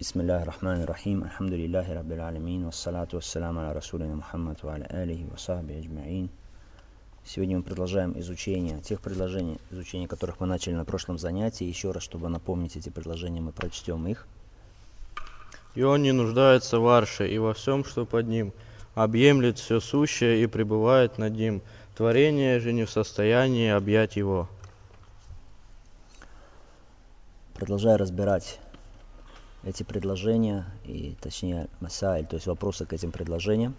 Бисмиллахи рахмани рахим, альхамдулиллахи раббил алямин, вассалату вассаляму аля расулина Мухаммад ва аля алихи ва сахби аджмаин. Сегодня мы продолжаем изучение тех предложений, изучение которых мы начали на прошлом занятии. Еще раз, чтобы напомнить эти предложения, мы прочтем их. И он не нуждается в арше и во всем, что под ним, объемлет все сущее и пребывает над ним. Творение же не в состоянии объять его. Продолжая разбирать эти предложения, и точнее масаиль, то есть вопросы к этим предложениям,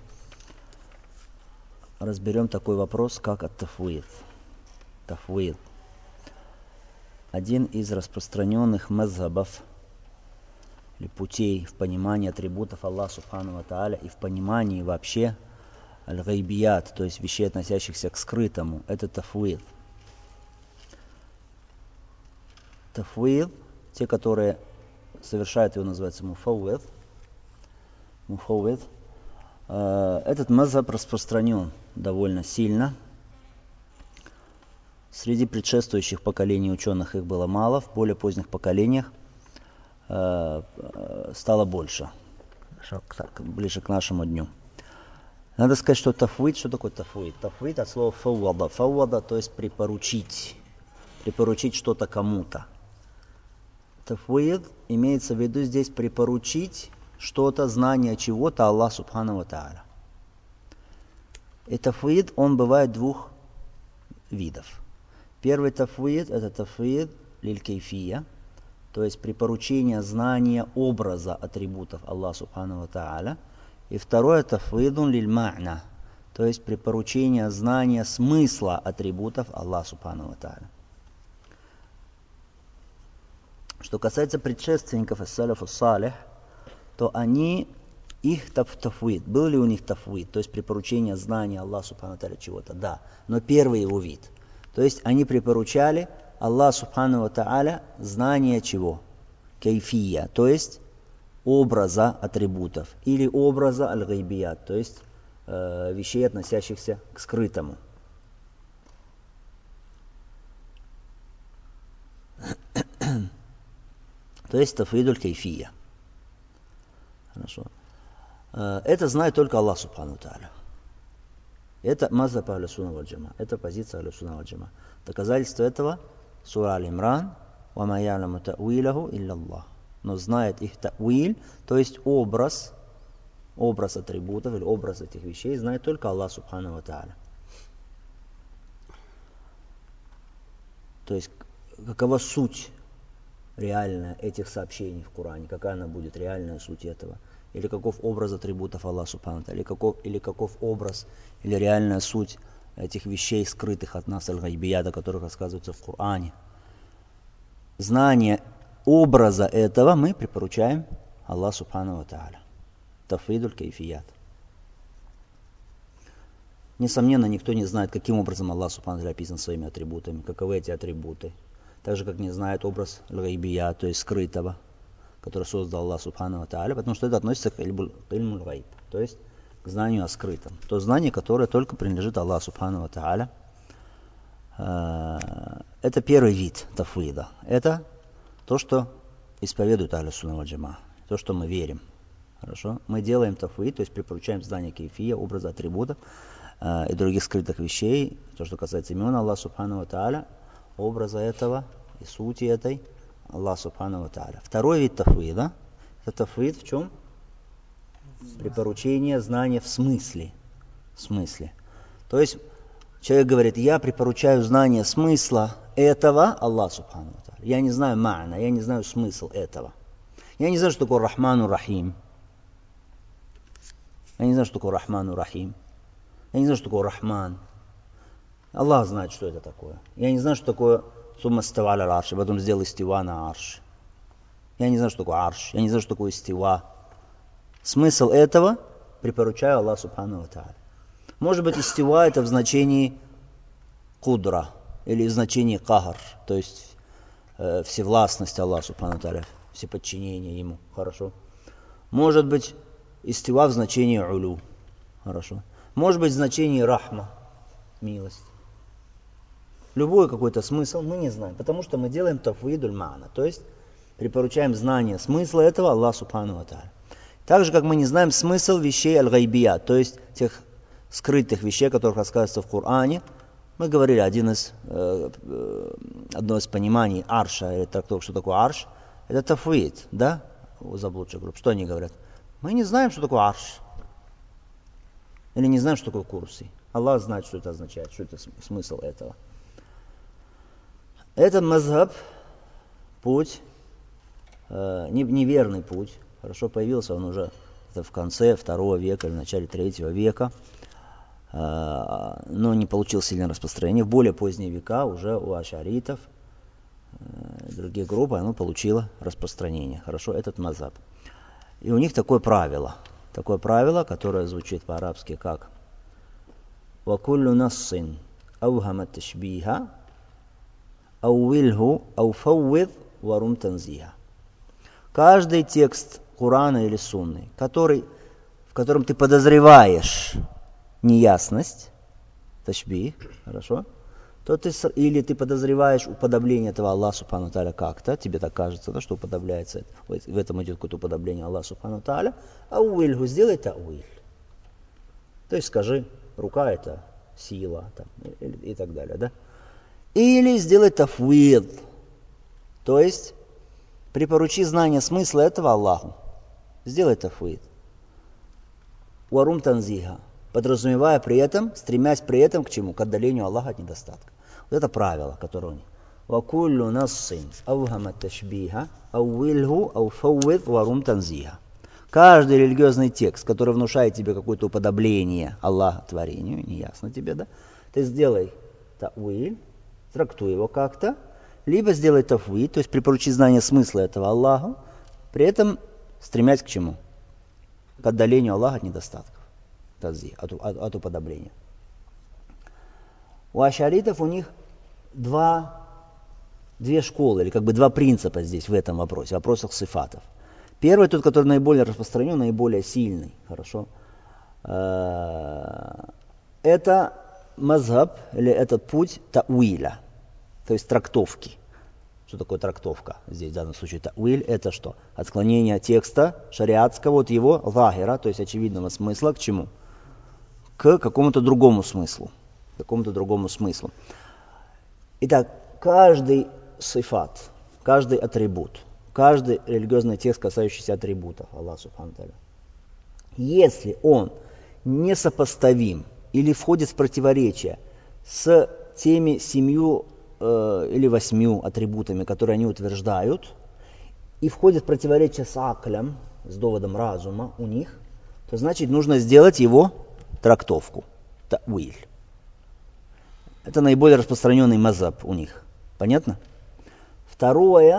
разберем такой вопрос, как ат-тафвид. Тафвид. Один из распространенных мазхабов или путей в понимании атрибутов Аллаха Субхану ва Тааля и в понимании вообще аль-гайбият, то есть вещей, относящихся к скрытому, это тафвид. Тафвид, те, которые совершают его, называется муфаввид. Этот мазхаб распространен довольно сильно. Среди предшествующих поколений ученых их было мало, в более поздних поколениях стало больше, ближе к нашему дню. Надо сказать, что тафвид, что такое тафвид? Тафвид от слова фаввада. Фаввада, то есть припоручить что-то кому-то. Тафвид имеется в виду здесь припоручить что-то, знание чего-то Аллаху Субхану ва Тааля. И тафвид, он бывает двух видов. Первый тафвид, это тафвид лиль-кейфия, то есть припоручение знания образа атрибутов Аллаха Субхану ва Тааля. И второе тафвидун лиль-ма'на, то есть припоручение знания смысла атрибутов Аллаха Субхану ва Тааля. Что касается предшественников ас-салафу салих, то их тафвид, был ли у них тафвид, то есть припоручение знания Аллаха Субхану ва Тааля чего-то, да, но первый его вид. То есть они припоручали Аллаху Субхану ва Тааля знание чего? Кейфия, то есть образа атрибутов, или образа аль-гайбият, то есть вещей, относящихся к скрытому. То есть тафвидуль кейфия. Хорошо. Это знает только Аллах Субхану ва Тааля. Это мазхаб ахлю-сунна валь джамаа. Это позиция ахлю-сунна валь джамаа. Доказательство этого сура Аль-Имран: «Ва ма я'ламу та'вилаху илля Аллах». Но знает их та'виль, то есть образ атрибутов или образ этих вещей, знает только Аллах Субхану ва Тааля. То есть какова суть реальная этих сообщений в Коране, какая она будет, реальная суть этого, или каков образ атрибутов Аллаха Субхану ва Тааля, или каков образ, или реальная суть этих вещей, скрытых от нас, аль-гайбият, о которых рассказывается в Коране. Знание образа этого мы припоручаем Аллаху Субхану ва Тааля. Тафвидуль кейфият. Несомненно, никто не знает, каким образом Аллах Субхану ва Тааля описан своими атрибутами, каковы эти атрибуты. Так же, как не знает образ аль-гайбия, то есть скрытого, который создал Аллах Субхану ва Тааля, потому что это относится к ильмуль гайб, то есть к знанию о скрытом. То знание, которое только принадлежит Аллаху Субхану ва Тааля. Это первый вид тафвида. Это то, что исповедует ахлю-сунна валь джамаа, то, что мы верим. Хорошо? Мы делаем тафвид, то есть припоручаем знание кейфия, образа атрибутов и других скрытых вещей, то, что касается имен Аллаха Субхану ва Тааля, образа этого и сути этой Аллаха Субхану ва Тааля. Второй вид тафвида, это тафвид в чем? Припоручение знания в смысле. То есть человек говорит: я припоручаю знание смысла этого Аллаху Субхану ва Тааля. Я не знаю ма'на, я не знаю смысл этого. Я не знаю, что такое Рахману Рахим. Я не знаю, что такое Рахману Рахим. Я не знаю, что такое Рахман. Аллах знает, что это такое. Я не знаю, что такое сумма става аля арши, потом сделал истива на арш. Я не знаю, что такое арш. Я не знаю, что такое истива. Смысл этого припоручаю Аллаху Субхану ва Тааля. Может быть, истива это в значении кудра или в значении кахар, то есть всевластность Аллаха Субхану ва Тааля, всеподчинение Ему. Хорошо. Может быть, истива в значении улю. Хорошо. Может быть, в значении рахма, милость. Любой какой-то смысл мы не знаем, потому что мы делаем тафвидуль ма'на, то есть Припоручаем знание смысла этого Аллаху Субхану ва Тааля. Так же, как мы не знаем смысл вещей аль-гайбия, то есть тех скрытых вещей, которых рассказывается в Коране. Мы говорили, одно из пониманий арша, или трактовок, что такое арш, это тафвид, да, у заблудших групп. Что они говорят? Мы не знаем, что такое арш. Или не знаем, что такое курси. Аллах знает, что это означает, что это смысл этого. Этот мазхаб, путь, неверный путь, хорошо появился он уже в конце II века или в начале III века, но не получил сильное распространение. В более поздние века уже у ашаритов, других групп, оно получило распространение. Хорошо, этот мазхаб. И у них такое правило, которое звучит по-арабски как «Вакуллю нассин аухама ташбиха ауилху ауфауид варум танзиха». Каждый текст Корана или Сунны, в котором ты подозреваешь неясность, ташбих, хорошо, или ты подозреваешь уподобление этого Аллаха Субхану Тааля как-то, тебе так кажется, да, что уподобляется, в этом идет какое-то уподобление Аллаха Субхану Тааля, а уильгу сделай тауиль. То есть скажи, рука это сила, там, и так далее, да. Или сделай тафвид, то есть припоручи знание смысла этого Аллаху. Сделай тафвид. Варум танзиха, подразумевая при этом, стремясь при этом к чему? К отдалению Аллаха от недостатка. Вот это правило, которое у них. Вакуллю нассин аухама ташбиха ауилху ауфауид варум танзиха. Каждый религиозный текст, который внушает тебе какое-то уподобление Аллаха творению, неясно тебе, да? Ты сделай тауиль, трактуй его как-то, либо сделай тафвид, то есть припоручи знание смысла этого Аллаху, при этом стремясь к чему? К отдалению Аллаха от недостатков, от уподобления. У ашаритов у них две школы, или как бы два принципа здесь в этом вопросе, в вопросах сифатов. Первый, тот, который наиболее распространен, наиболее сильный, хорошо, это мазхаб, или этот путь тауиля, то есть трактовки. Что такое трактовка? Здесь в данном случае тауиль это что? Отклонение текста шариатского от его захира, то есть очевидного смысла, к чему? К какому-то другому смыслу. Итак, каждый сифат, каждый атрибут, каждый религиозный текст, касающийся атрибутов Аллаха Субхану Тааля, если он несопоставим или входит в противоречие с теми 7 или 8 атрибутами, которые они утверждают, и входит в противоречие с аклем, с доводом разума у них, то значит нужно сделать его трактовку, тауиль. Это наиболее распространенный мазхаб у них. Понятно? Второй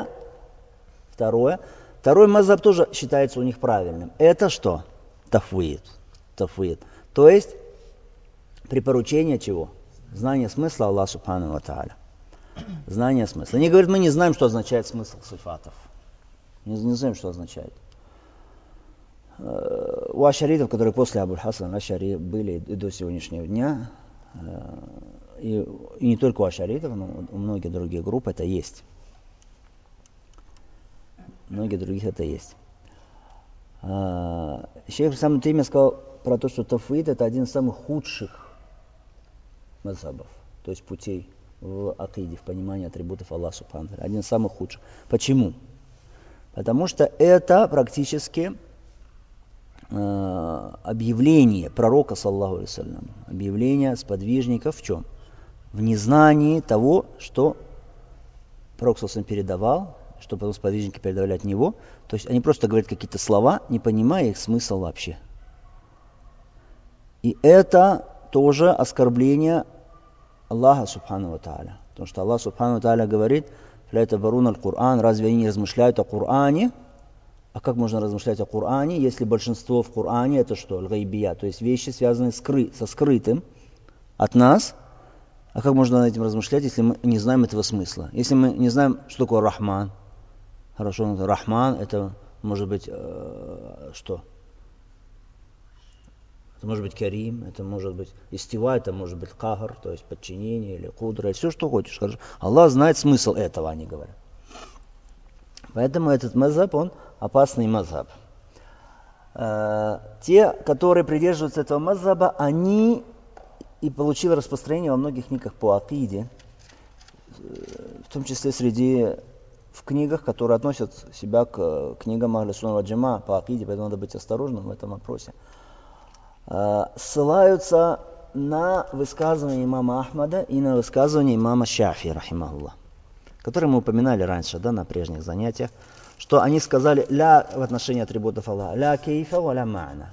мазхаб тоже считается у них правильным. Это что? Тафвид. То есть припоручение чего? Знание смысла Аллаха Субхану ва Тааля. Знание смысла. Они говорят, мы не знаем, что означает смысл сифатов. Не знаем, что означает. У ашаритов, которые после Абуль Хасан Ашари были и до сегодняшнего дня, и не только у ашаритов, но у многих других групп это есть. Многих других это есть. Шейх Ислам Теймия сказал про то, что тафвид это один из самых худших мазхабов, то есть путей в акиде, в понимании атрибутов Аллаха Субхану Тааля. Один из самых худших. Почему? Потому что это практически объявление пророка, саллаллаху алейхи ва саллям, объявление сподвижников в чем? В незнании того, что пророк саллаллаху алейхи ва саллям передавал, что потом сподвижники передавали от него. То есть они просто говорят какие-то слова, не понимая их смысл вообще. И это тоже оскорбление Аллаха Субхану ва Тааля. Потому что Аллах Субхану ва Тааля говорит, Кур'ан, разве они не размышляют о Коране? А как можно размышлять о Коране, если большинство в Коране это что? Аль-гайбия, то есть вещи, связанные со скрытым от нас. А как можно над этим размышлять, если мы не знаем этого смысла? Если мы не знаем, что такое Рахман. Хорошо, Рахман это может быть что? Это может быть Карим, это может быть Истива, это может быть Кахар, то есть подчинение или Кудра, все что хочешь. Хорошо. Аллах знает смысл этого, они говорят. Поэтому этот мазхаб, он опасный мазхаб. Те, которые придерживаются этого мазхаба, они и получили распространение во многих книгах по акиде, в том числе в книгах, которые относят себя к книгам Ахлю Сунна валь Джамаа по акиде, поэтому надо быть осторожным в этом вопросе. Ссылаются на высказывание имама Ахмада и на высказывание имама Шафии, рахимахуллах, которые мы упоминали раньше, да, на прежних занятиях, что они сказали ля в отношении атрибутов Аллаха, ля кейфа ва ля ма'на.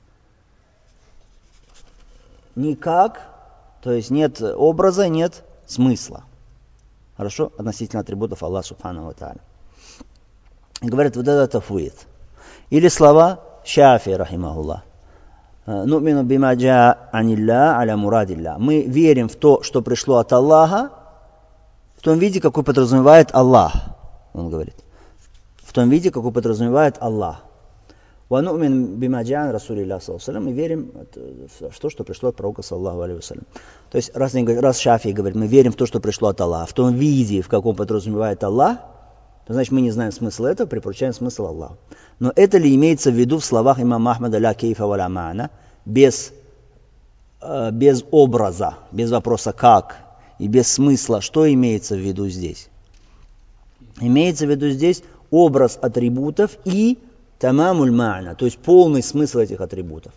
Никак, то есть нет образа, нет смысла. Хорошо? Относительно атрибутов Аллаха Субхану ва Тааля. И говорят, вот это тафвид. Или слова Шафии, рахимахуллах. Ну'мину бима джаа анилля аля мурадилля. Мы верим в то, что пришло от Аллаха, в том виде, какой подразумевает Аллах. Он говорит. В том виде, какой подразумевает Аллах. Ва ну'мин бима джаа расулилля саллаллаху алейхи ва саллям. Мы верим в то, что пришло от пророка саллаллаху алейхи ва саллям. То есть, раз Шафии говорит, мы верим в то, что пришло от Аллаха, в том виде, в каком подразумевает Аллах, то значит мы не знаем смысла этого, припоручаем смысл Аллаху. Но это ли имеется в виду в словах имама Ахмада ля кейфа ва ля ма'на, без образа, без вопроса как и без смысла, что имеется в виду здесь? Имеется в виду здесь образ атрибутов и тамамуль ма'на, то есть полный смысл этих атрибутов.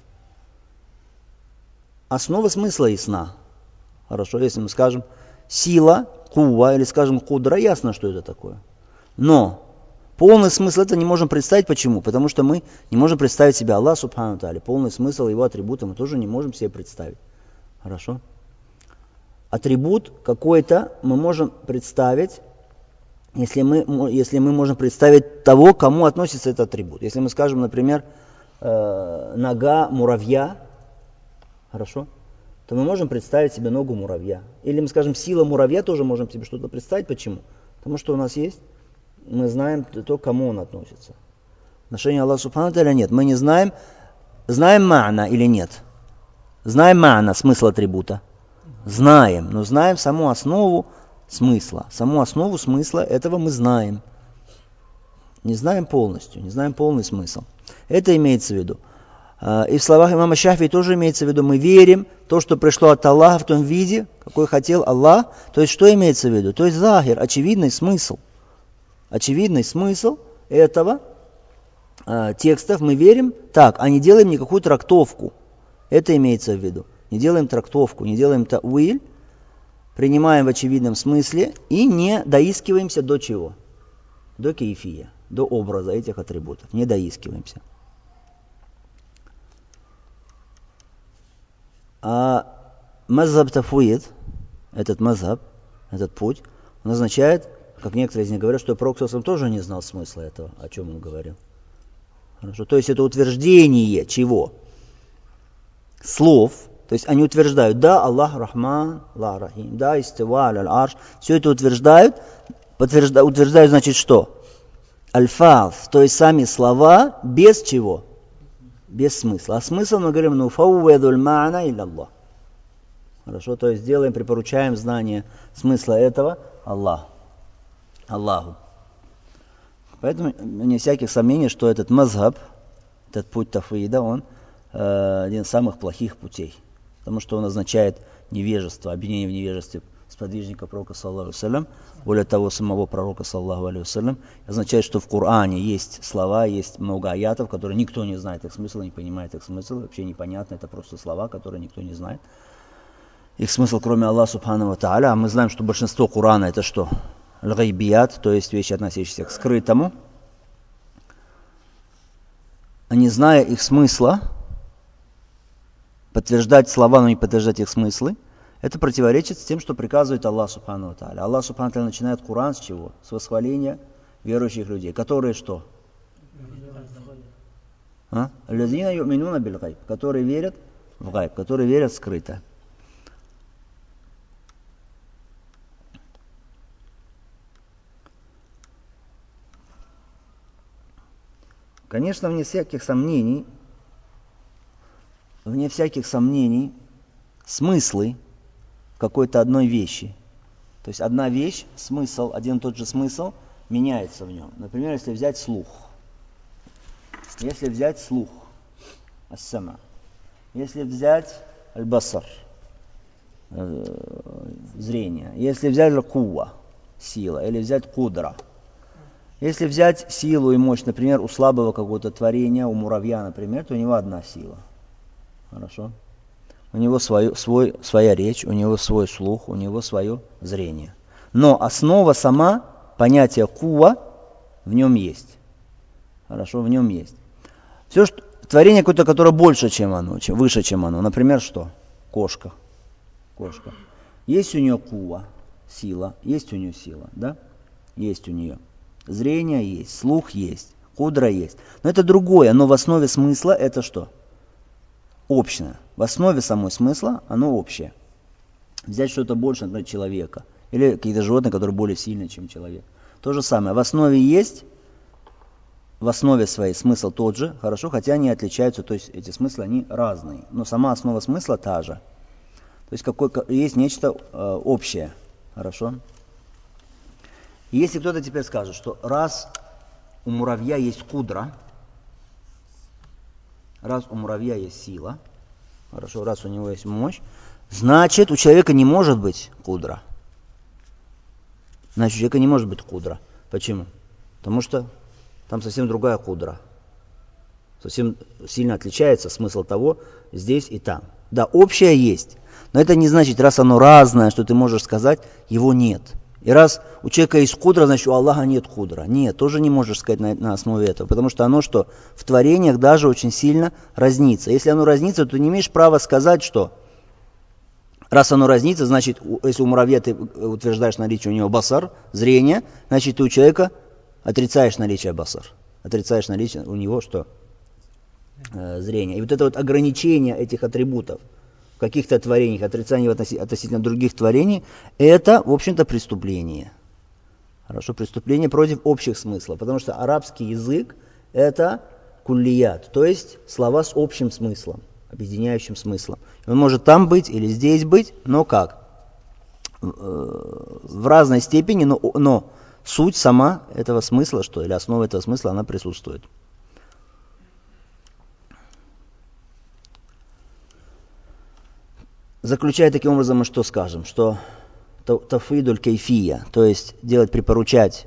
Основа смысла ясна. Хорошо, если мы скажем сила, кува, или скажем кудра, ясно, что это такое. Но полный смысл это не можем представить. Почему? Потому что мы не можем представить себе Аллах Субхану ва Тааля. Полный смысл его атрибута мы тоже не можем себе представить. Хорошо? Атрибут какой-то мы можем представить, если мы можем представить того, к кому относится этот атрибут. Если мы скажем, например, нога муравья, хорошо, то мы можем представить себе ногу муравья. Или мы скажем, сила муравья, тоже можем себе что-то представить. Почему? Потому что у нас есть, мы знаем то, к кому он относится. В отношении Аллаха Субхану ва Тааля нет. Мы не знаем ма'на или нет. Знаем ма'на, смысл атрибута. Знаем, но знаем саму основу смысла. Саму основу смысла этого мы знаем. Не знаем полностью, не знаем полный смысл. Это имеется в виду. И в словах имама Шафии тоже имеется в виду, мы верим в то, что пришло от Аллаха в том виде, какой хотел Аллах. То есть, что имеется в виду? То есть, захир, очевидный смысл. Очевидный смысл этого текстов мы верим так, а не делаем никакую трактовку. Это имеется в виду. Не делаем трактовку, не делаем тауиль, принимаем в очевидном смысле и не доискиваемся до чего? До кейфия, до образа этих атрибутов. Не доискиваемся. А мазхаб тафвид, этот мазхаб, этот путь, он означает, как некоторые из них говорят, что пророк тоже не знал смысла этого, о чем он говорил. Хорошо. То есть это утверждение чего? Слов. То есть они утверждают, да, Аллах Рахман, Аллах Рахим, да, истива аль-арш. Все это утверждают, значит что? Аль-фаз, то есть сами слова без чего? Без смысла. А смысл мы говорим, нуфауведуль ма'на илля Аллах. Хорошо, то есть припоручаем знание смысла этого Аллаху. Поэтому не всяких сомнений, что этот мазхаб, этот путь тафвида, он один из самых плохих путей. Потому что он означает невежество, обвинение в невежестве сподвижника пророка, саллаллаху алейхи ва саллям, более того, самого пророка, саллаллаху алейхи ва саллям, означает, что в Коране есть слова, есть много аятов, которые никто не знает их смысла, не понимает их смысл, вообще непонятно, это просто слова, которые никто не знает. Их смысл, кроме Аллаха Субхану ва Тааля, а мы знаем, что большинство Корана это что? Аль-гайбият, то есть вещи, относящиеся к скрытому. А не зная их смысла, подтверждать слова, но не подтверждать их смыслы, это противоречит с тем, что приказывает Аллах Субхану ва Тааля. Аллах Субхану ва Тааля начинает Коран с чего? С восхваления верующих людей, которые что? Аллазина ю'минуна биль гайб, которые верят в гайб, которые верят скрыто. Конечно, вне всяких сомнений, смыслы какой-то одной вещи. То есть одна вещь, смысл, один и тот же смысл меняется в нем. Например, если взять слух. Если взять слух, ас-сама. Если взять аль-басар, зрение. Если взять куа, сила. Или взять кудра. Если взять силу и мощь, например, у слабого какого-то творения, у муравья, например, то у него одна сила. Хорошо? У него своя речь, у него свой слух, у него свое зрение. Но основа сама, понятие куа, в нем есть. Хорошо, в нем есть. Все, что, творение какое-то, которое больше, чем оно, выше, чем оно. Например, что? Кошка. Кошка. Есть у нее куа, сила. Есть у нее сила, да? Есть у нее. Зрение есть, слух есть, кудра есть. Но это другое, но в основе смысла это что? Общее. В основе самой смысла оно общее. Взять что-то больше, например, человека. Или какие-то животные, которые более сильные, чем человек. То же самое. В основе есть, в основе своей смысл тот же, хорошо, хотя они отличаются, то есть эти смыслы, они разные. Но сама основа смысла та же. То есть есть нечто общее, хорошо. И если кто-то теперь скажет, что раз у муравья есть кудра, раз у муравья есть сила, хорошо, раз у него есть мощь, значит у человека не может быть кудра. Значит у человека не может быть кудра. Почему? Потому что там совсем другая кудра. Совсем сильно отличается смысл того здесь и там. Да, общее есть, но это не значит, раз оно разное, что ты можешь сказать, его нет. И раз у человека есть кудра, значит у Аллаха нет кудра. Нет, тоже не можешь сказать на основе этого, потому что оно что? В творениях даже очень сильно разнится. Если оно разнится, то не имеешь права сказать, что раз оно разнится, значит, если у муравья ты утверждаешь наличие у него басар, зрение, значит ты у человека отрицаешь наличие басар. Отрицаешь наличие у него что? Зрение. И вот это вот ограничение этих атрибутов в каких-то творениях, отрицание относительно других творений, это, в общем-то, преступление. Хорошо, преступление против общих смыслов, потому что арабский язык – это куллият, то есть слова с общим смыслом, объединяющим смыслом. Он может там быть или здесь быть, но как? В разной степени, но суть сама этого смысла, что, или основа этого смысла, она присутствует. Заключая таким образом, мы что скажем? Что тафидуль кейфия, то есть припоручать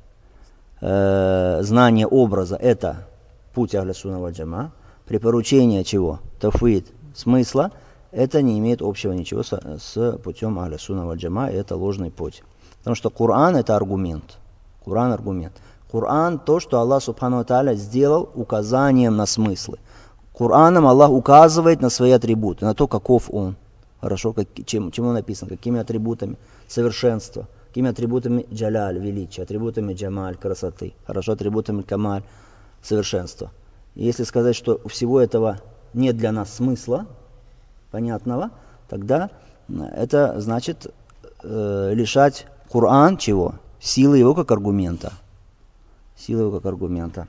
знание образа, это путь Ахля Сунна валь Джамаа. Припоручение чего? Тафид смысла, это не имеет общего ничего с путем Ахля Сунна валь Джамаа, это ложный путь. Потому что Коран это аргумент. Коран аргумент. Коран то, что Аллах Субхану ва Тааля сделал указанием на смыслы. Кораном Аллах указывает на свои атрибуты, на то, каков Он. Хорошо, чему написано, какими атрибутами совершенства, какими атрибутами джаляль, величия, атрибутами джамаль, красоты, хорошо, атрибутами камаль, совершенства. И если сказать, что у всего этого нет для нас смысла понятного, тогда это значит лишать Коран чего? Силы его как аргумента. Силы его как аргумента.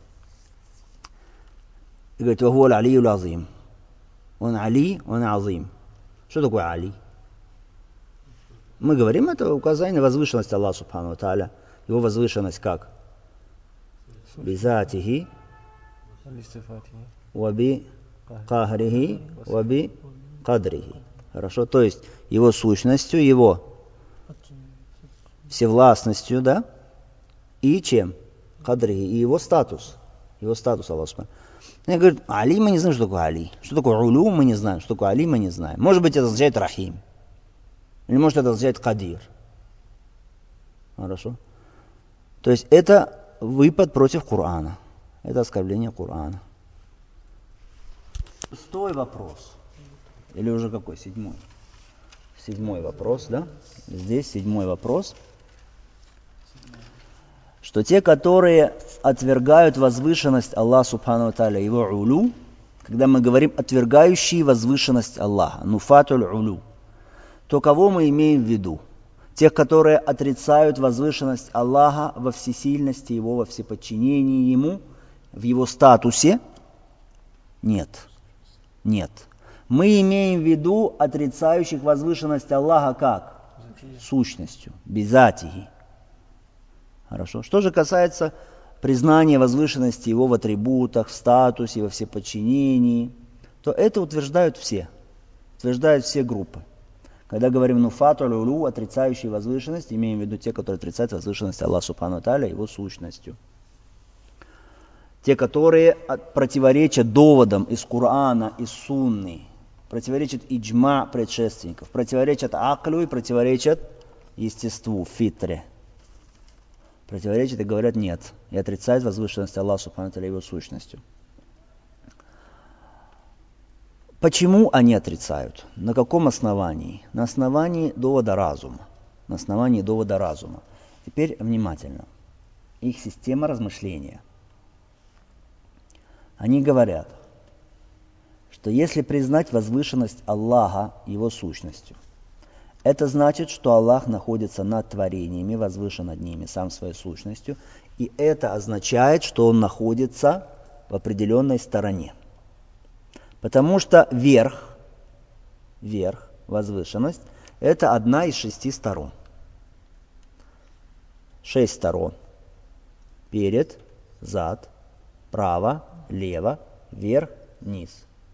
И говорит, «Ваху аль-алию азим». Он али, он азим. Что такое Али? Мы говорим, это указание на возвышенность Аллаха Субхану ва Тааля. Его возвышенность как? Бизатихи, ваби кахрихи, ваби кадрихи. Хорошо, то есть его сущностью, его всевластностью, да? И чем? Кадрихи, и его статус. Его статус Аллаха Субхану. Я говорю, Али мы не знаем, что такое Али. Что такое Улю мы не знаем, что такое Али мы не знаем. Может быть это означает Рахим. Или может это означает Кадир. Хорошо. То есть это выпад против Корана. Это оскорбление Корана. 6-й вопрос. Или уже какой? 7-й? 7-й вопрос, да? Здесь 7-й вопрос. Что те, которые отвергают возвышенность Аллаха Субхану ва Тааля, его улю, когда мы говорим отвергающие возвышенность Аллаха, нуфатуль улю, то кого мы имеем в виду? Тех, которые отрицают возвышенность Аллаха во всесильности Его, во всеподчинении Ему, в Его статусе? Нет. Нет. Мы имеем в виду отрицающих возвышенность Аллаха как? Сущностью. Бизатихи. Хорошо. Что же касается признания возвышенности его в атрибутах, в статусе, во всеподчинении, то это утверждают все группы. Когда говорим нуфату аль-улу, отрицающие возвышенность, имеем в виду те, которые отрицают возвышенность Аллаха Субхану ва Тааля, его сущностью. Те, которые противоречат доводам из Корана, из Сунны, противоречат иджма предшественников, противоречат аклю и противоречат естеству, фитре. Противоречат и говорят нет, и отрицают возвышенность Аллаха Субхану ва Тааля, его сущностью. Почему они отрицают? На каком основании? На основании довода разума. На основании довода разума. Теперь внимательно. Их система размышления. Они говорят, что если признать возвышенность Аллаха его сущностью, это значит, что Аллах находится над творениями, возвышен над ними сам своей сущностью, и это означает, что Он находится в определенной стороне. Потому что верх, возвышенность, это одна из 6 сторон. 6 сторон. Перед, зад, право, лево, вверх, низ.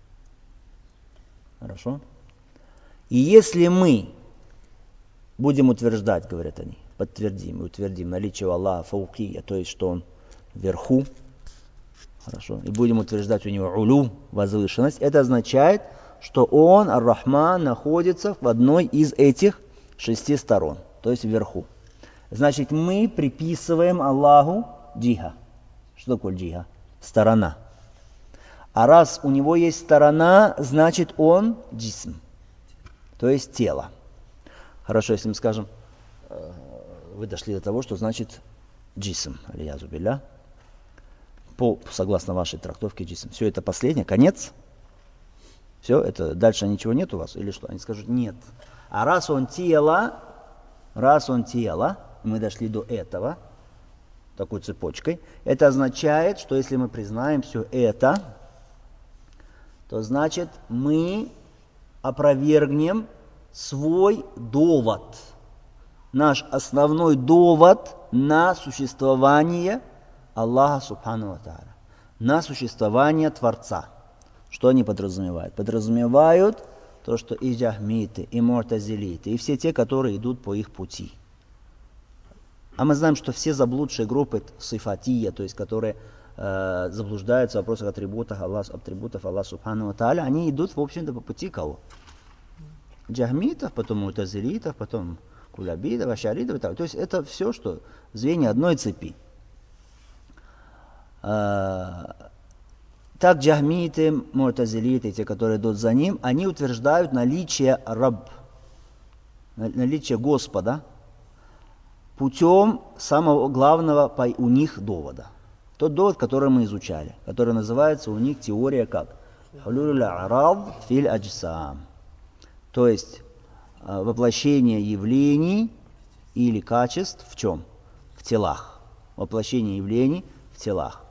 Хорошо? И если мы будем утверждать, говорят они, утвердим наличие у Аллаха фаукия, то есть, что Он вверху, хорошо, и будем утверждать у него улю, возвышенность, это означает, что он, ар-Рахман, находится в одной из этих 6 сторон, то есть вверху. Значит, мы приписываем Аллаху джиха. Что такое джиха? Сторона. А раз у него есть сторона, значит он джисм, то есть тело. Хорошо, если мы скажем, вы дошли до того, что значит джисм, алиязу билля, согласно вашей трактовке джисм. Все это последнее, конец? Все, это дальше ничего нет у вас? Или что? Они скажут нет. А раз он тело, мы дошли до этого, такой цепочкой, это означает, что если мы признаем все это, то значит мы опровергнем свой довод. Наш основной довод на существование Аллаха Субхану ва Тааля, на существование Творца. Что они подразумевают? Подразумевают то, что и джахмиты, и му'тазилиты, и все те, которые идут по их пути. А мы знаем, что все заблудшие группы сифатия, то есть которые заблуждаются в вопросах атрибутов Аллаха Субхану ва Тааля, они идут, в общем-то, по пути кого? Джахмитов, потом му'тазилитов, потом кулябидов, ашаридов и так. То есть это все, что звенья одной цепи. Так джахмиты, му'тазилиты, те, которые идут за ним, они утверждают наличие Рабб, наличие Господа путем самого главного у них довода. Тот довод, который мы изучали, который называется у них теория как? Хулюль арад фил аджсам. То есть воплощение явлений или качеств в чем? В телах. Воплощение явлений в телах.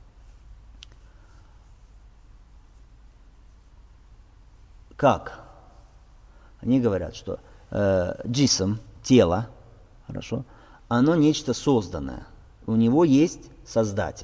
Как? Они говорят, что джисм, тело, хорошо, оно нечто созданное. У него есть создатель.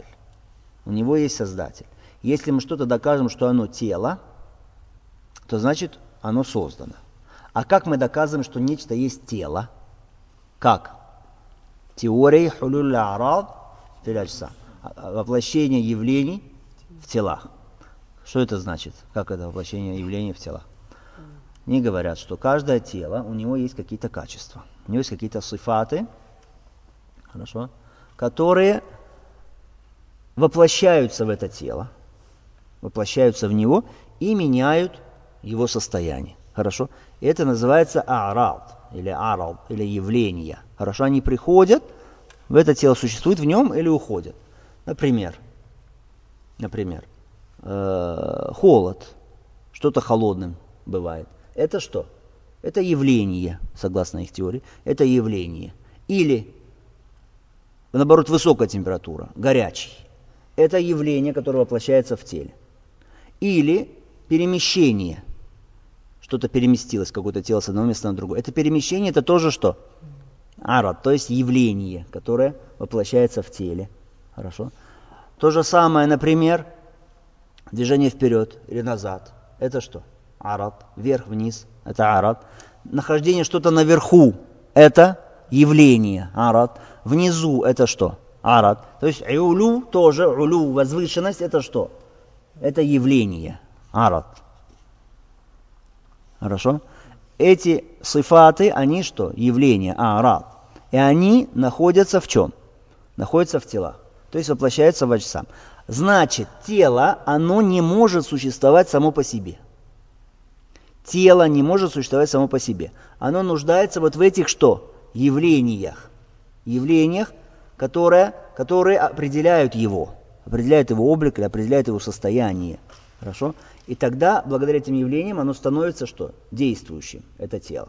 Если мы что-то докажем, что оно тело, то значит оно создано. А как мы доказываем, что нечто есть тело? Как? Теория хулюль арад фил аджсам. Воплощение явлений в телах. Что это значит? Как это воплощение явлений в телах? Они говорят, что каждое тело, у него есть какие-то качества. У него есть какие-то сифаты, хорошо, которые воплощаются в это тело, воплощаются в него и меняют его состояние. Хорошо? И это называется арад, или явление. Хорошо? Они приходят, в это тело существует в нем или уходят. Например, холод. Что-то холодным бывает. Это что? Это явление, согласно их теории. Это явление. Или, наоборот, высокая температура, горячий. Это явление, которое воплощается в теле. Или перемещение. Что-то переместилось, какое-то тело с одного места на другое. Это перемещение, это тоже что? Арад, то есть явление, которое воплощается в теле. Хорошо. То же самое, например, движение вперед или назад. Это что? Арад. Вверх-вниз. Это арад. Нахождение что-то наверху. Это явление. Арад. Внизу это что? Арад. То есть улю тоже. Улю, возвышенность, это что? Это явление. Арад. Хорошо? Эти сифаты, они что? Явления. Арад. И они находятся в чем? Находятся в телах. То есть воплощаются в аджсам. Значит, тело, оно не может существовать само по себе. Тело не может существовать само по себе. Оно нуждается вот в этих что? Явлениях. Явлениях, которые определяют его облик или определяют его состояние. Хорошо? И тогда, благодаря этим явлениям, оно становится что? Действующим, это тело.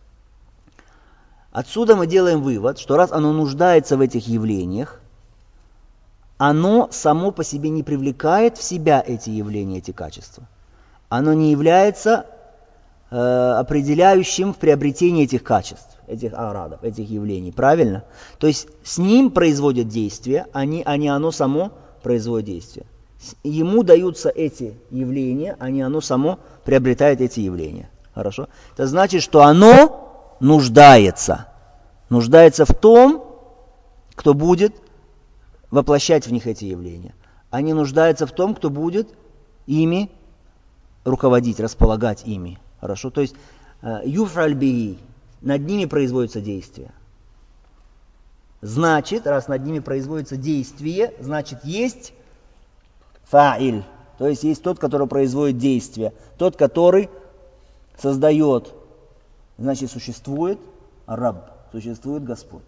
Отсюда мы делаем вывод, что раз оно нуждается в этих явлениях, оно само по себе не привлекает в себя эти явления, эти качества. Оно не является определяющим в приобретении этих качеств, этих арадов, этих явлений. Правильно? То есть с ним производят действия, а не оно само производит действия. Ему даются эти явления, а не оно само приобретает эти явления. Хорошо? Это значит, что оно нуждается в том, кто будет воплощать в них эти явления. Они нуждаются в том, кто будет ими руководить, располагать ими. Хорошо? То есть юфраль биги, над ними производится действие. Значит, раз над ними производится действие, значит есть фаиль, то есть есть тот, который производит действие, тот, который создает, значит существует раб, существует Господь.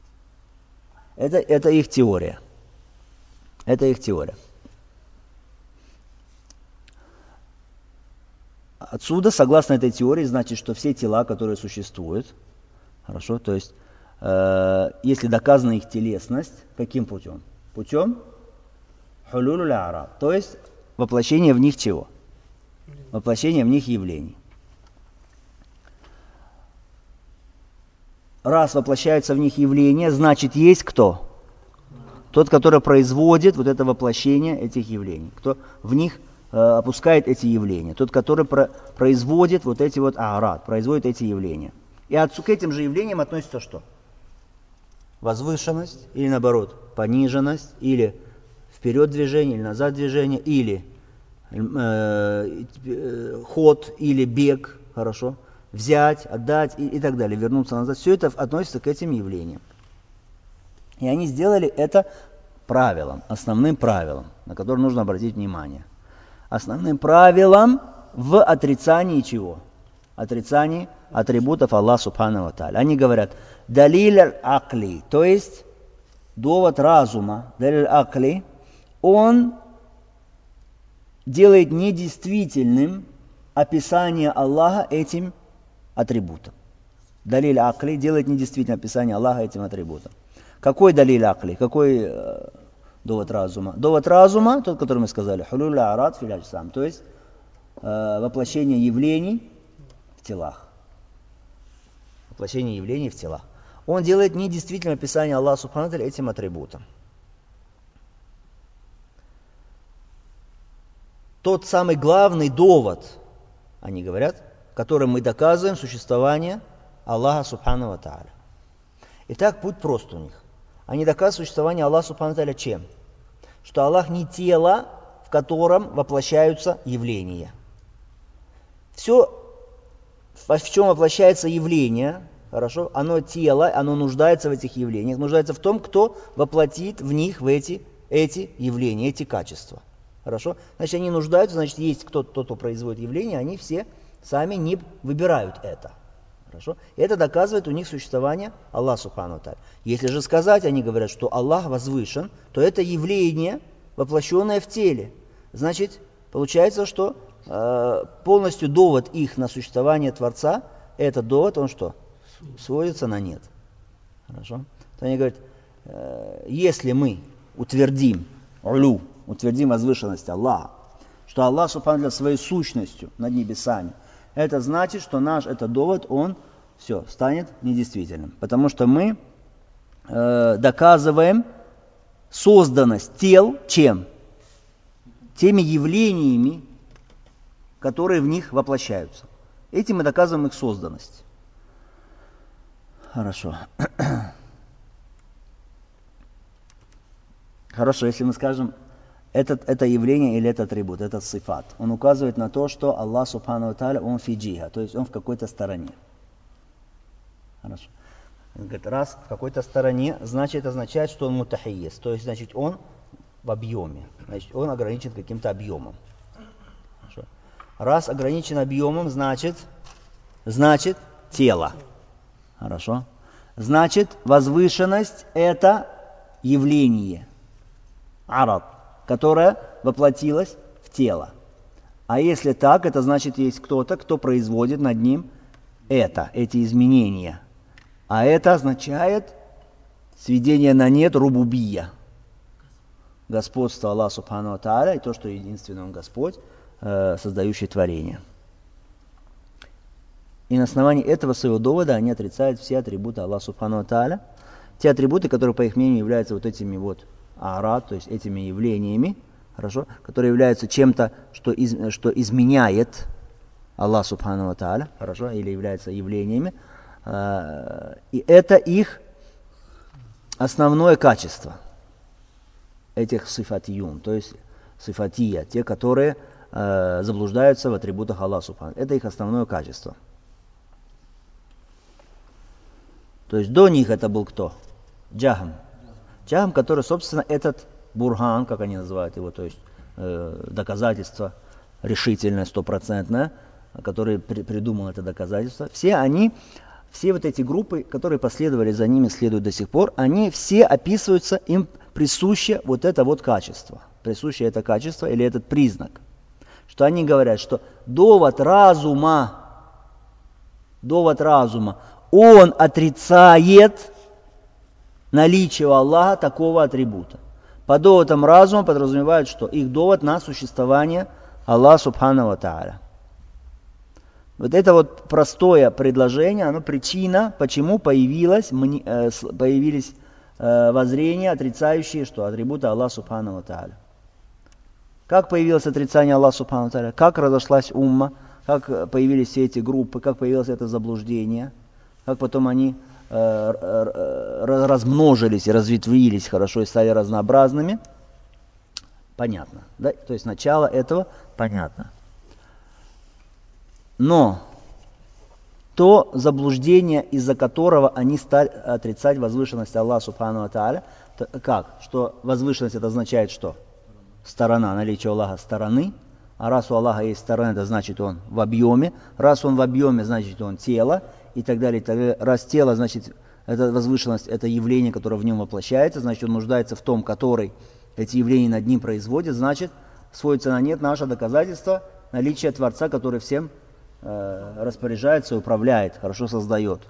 Это их теория. Это их теория. Отсюда, согласно этой теории, значит, что все тела, которые существуют, хорошо, то есть, если доказана их телесность, каким путем? Путем хулюлю араб, то есть воплощение в них чего? Воплощение в них явлений. Раз воплощаются в них явления, значит, есть кто? Тот, который производит вот это воплощение этих явлений. Кто в них опускает эти явления. Тот, который производит вот эти вот арад, производит эти явления. И к этим же явлениям относится что? Возвышенность или наоборот, пониженность, или вперед движение, или назад движение, или ход, или бег, хорошо, взять, отдать и так далее, вернуться назад. Все это относится к этим явлениям. И они сделали это правилом, основным правилом, на которое нужно обратить внимание. Основным правилом в отрицании чего? Отрицании атрибутов Аллаха Субхану ва Тааля. Они говорят, далиль акли, то есть довод разума, далиль акли, он делает недействительным описание Аллаха этим атрибутом. Далиль акли делает недействительным описание Аллаха этим атрибутом. Какой далиль акли? Какой довод разума? Довод разума, тот, который мы сказали, хулюль арад фил аджсам, то есть воплощение явлений в телах. Воплощение явлений в телах. Он делает недействительным описание Аллаха Субхану ва Тааля этим атрибутом. Тот самый главный довод, они говорят, которым мы доказываем существование Аллаха Субхану ва Тааля. Итак, путь прост у них. Они доказывают существование Аллаха Субхану ва Тааля чем? Что Аллах не тело, в котором воплощаются явления. Все, в чем воплощается явление, хорошо, оно тело, оно нуждается в этих явлениях, нуждается в том, кто воплотит в них эти явления, эти качества. Хорошо? Значит, они нуждаются, значит, есть кто-то, кто производит явления, они все сами не выбирают это. Хорошо? И это доказывает у них существование Аллаха Субхану ва Тааля. Если же сказать, они говорят, что Аллах возвышен, то это явление, воплощенное в теле. Значит, получается, что полностью довод их на существование Творца, этот довод, он что? Сводится на нет. Хорошо? То они говорят, если мы утвердим улю, утвердим возвышенность Аллаха, что Аллах Субхану ва Тааля своей сущностью над небесами, это значит, что наш этот довод, он все, станет недействительным. Потому что мы доказываем созданность тел чем? Теми явлениями, которые в них воплощаются. Этим мы доказываем их созданность. Хорошо. Хорошо, если мы скажем, это явление или это атрибут, этот сифат, он указывает на то, что Аллах Субхану ва Тааля, он фиджиха, то есть он в какой-то стороне. Хорошо. Он говорит, раз в какой-то стороне, значит, это означает, что он мутахийес, то есть, значит, он в объеме, значит, он ограничен каким-то объемом. Хорошо. Раз ограничен объемом, значит тело. Хорошо. Значит, возвышенность – это явление, арад, которое воплотилось в тело. А если так, это значит, есть кто-то, кто производит над ним эти изменения. А это означает сведение на нет рубубия. Господство Аллаха Субхану ва Тааля и то, что единственный Он Господь, создающий творение. И на основании этого своего довода они отрицают все атрибуты Аллаха Субхану ва Тааля. Те атрибуты, которые, по их мнению, являются вот этими вот арат, то есть этими явлениями, хорошо, которые являются чем-то, что изменяет Аллах Субхану ва Тааля, хорошо, или являются явлениями. И это их основное качество, этих сифатиюн, то есть сифатия, те, которые заблуждаются в атрибутах Аллаха Субхану. Это их основное качество. То есть до них это был кто? Джахм. Джахм, который, собственно, этот бурхан, как они называют его, то есть доказательство решительное, стопроцентное, который придумал это доказательство, все вот эти группы, которые последовали за ними, следуют до сих пор, они все описываются, им присуще вот это вот качество. Присуще это качество или этот признак. Что они говорят, что довод разума, он отрицает наличие у Аллаха такого атрибута. Под доводом разума подразумевают, что их довод на существование Аллаха Субхану ва Тааля. Вот это вот простое предложение, оно причина, почему появились воззрения, отрицающие, что атрибуты Аллаха Субхану ва Тааля. Как появилось отрицание Аллаха Субхану ва Тааля? Как разошлась умма? Как появились все эти группы? Как появилось это заблуждение? Как потом они размножились и разветвились хорошо и стали разнообразными? Понятно. Да? То есть начало этого понятно. Но то заблуждение, из-за которого они стали отрицать возвышенность Аллаха Субхану ва Тааля, как? Что возвышенность это означает что? Сторона, наличие Аллаха стороны. А раз у Аллаха есть сторона, это значит он в объеме. Раз он в объеме, значит он тело. И так далее, и так далее. Раз тело, значит это возвышенность, это явление, которое в нем воплощается, значит он нуждается в том, который эти явления над ним производит, значит сводится на нет наше доказательство наличия Творца, который всем распоряжается, управляет, хорошо создает.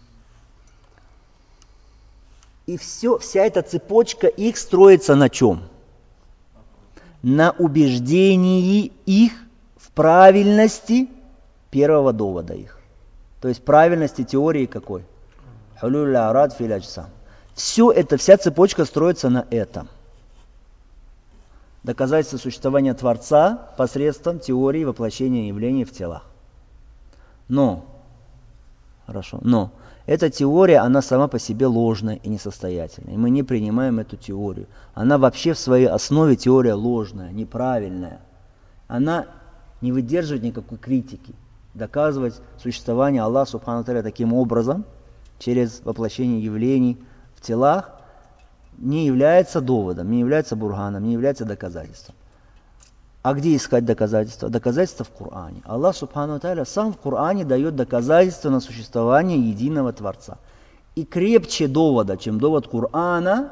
И вся эта цепочка их строится на чем? На убеждении их в правильности первого довода их. То есть правильности теории какой? Хулюль арад фил аджсам. Вся цепочка строится на этом. Доказательство существования Творца посредством теории воплощения явлений в телах. Но эта теория, она сама по себе ложная и несостоятельная. И мы не принимаем эту теорию. Она вообще в своей основе теория ложная, неправильная. Она не выдерживает никакой критики. Доказывать существование Аллаха Субхану ва Тааля таким образом, через воплощение явлений в телах, не является доводом, не является бурганом, не является доказательством. А где искать доказательства? Доказательства в Коране. Аллах Субхану ва Тааля сам в Коране дает доказательства на существование единого Творца. И крепче довода, чем довод Корана,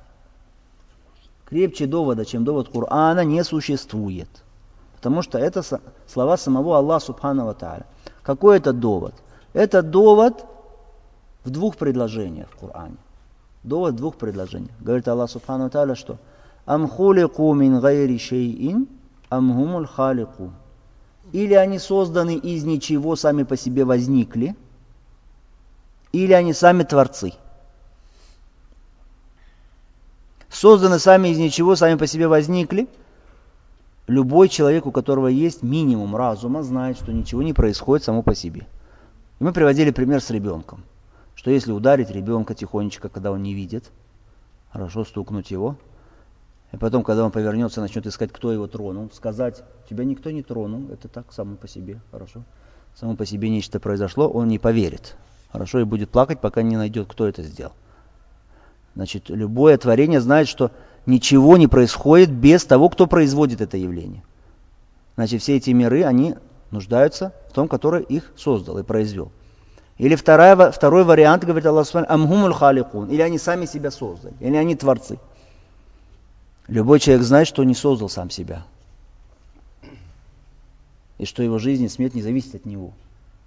не существует. Потому что это слова самого Аллаха Субхану ва Тааля. Какой это довод? Это довод в двух предложениях в Коране. Довод в двух предложениях. Говорит Аллах Субхану ва Тааля, что «Ам хулику мин гайри шейин, ам хумуль халику». Или они созданы из ничего, сами по себе возникли, или они сами творцы. Созданы сами из ничего, сами по себе возникли. Любой человек, у которого есть минимум разума, знает, что ничего не происходит само по себе. И мы приводили пример с ребенком, что если ударить ребенка тихонечко, когда он не видит, хорошо стукнуть его, и потом, когда он повернется, начнет искать, кто его тронул, сказать, тебя никто не тронул, это так само по себе, хорошо. Само по себе нечто произошло, он не поверит, хорошо, и будет плакать, пока не найдет, кто это сделал. Значит, любое творение знает, что ничего не происходит без того, кто производит это явление. Значит, все эти миры, они нуждаются в том, который их создал и произвел. Или второй вариант, говорит Аллах Субхану, амхумуль халикун, или они сами себя создали, или они творцы. Любой человек знает, что не создал сам себя. И что его жизнь и смерть не зависит от него.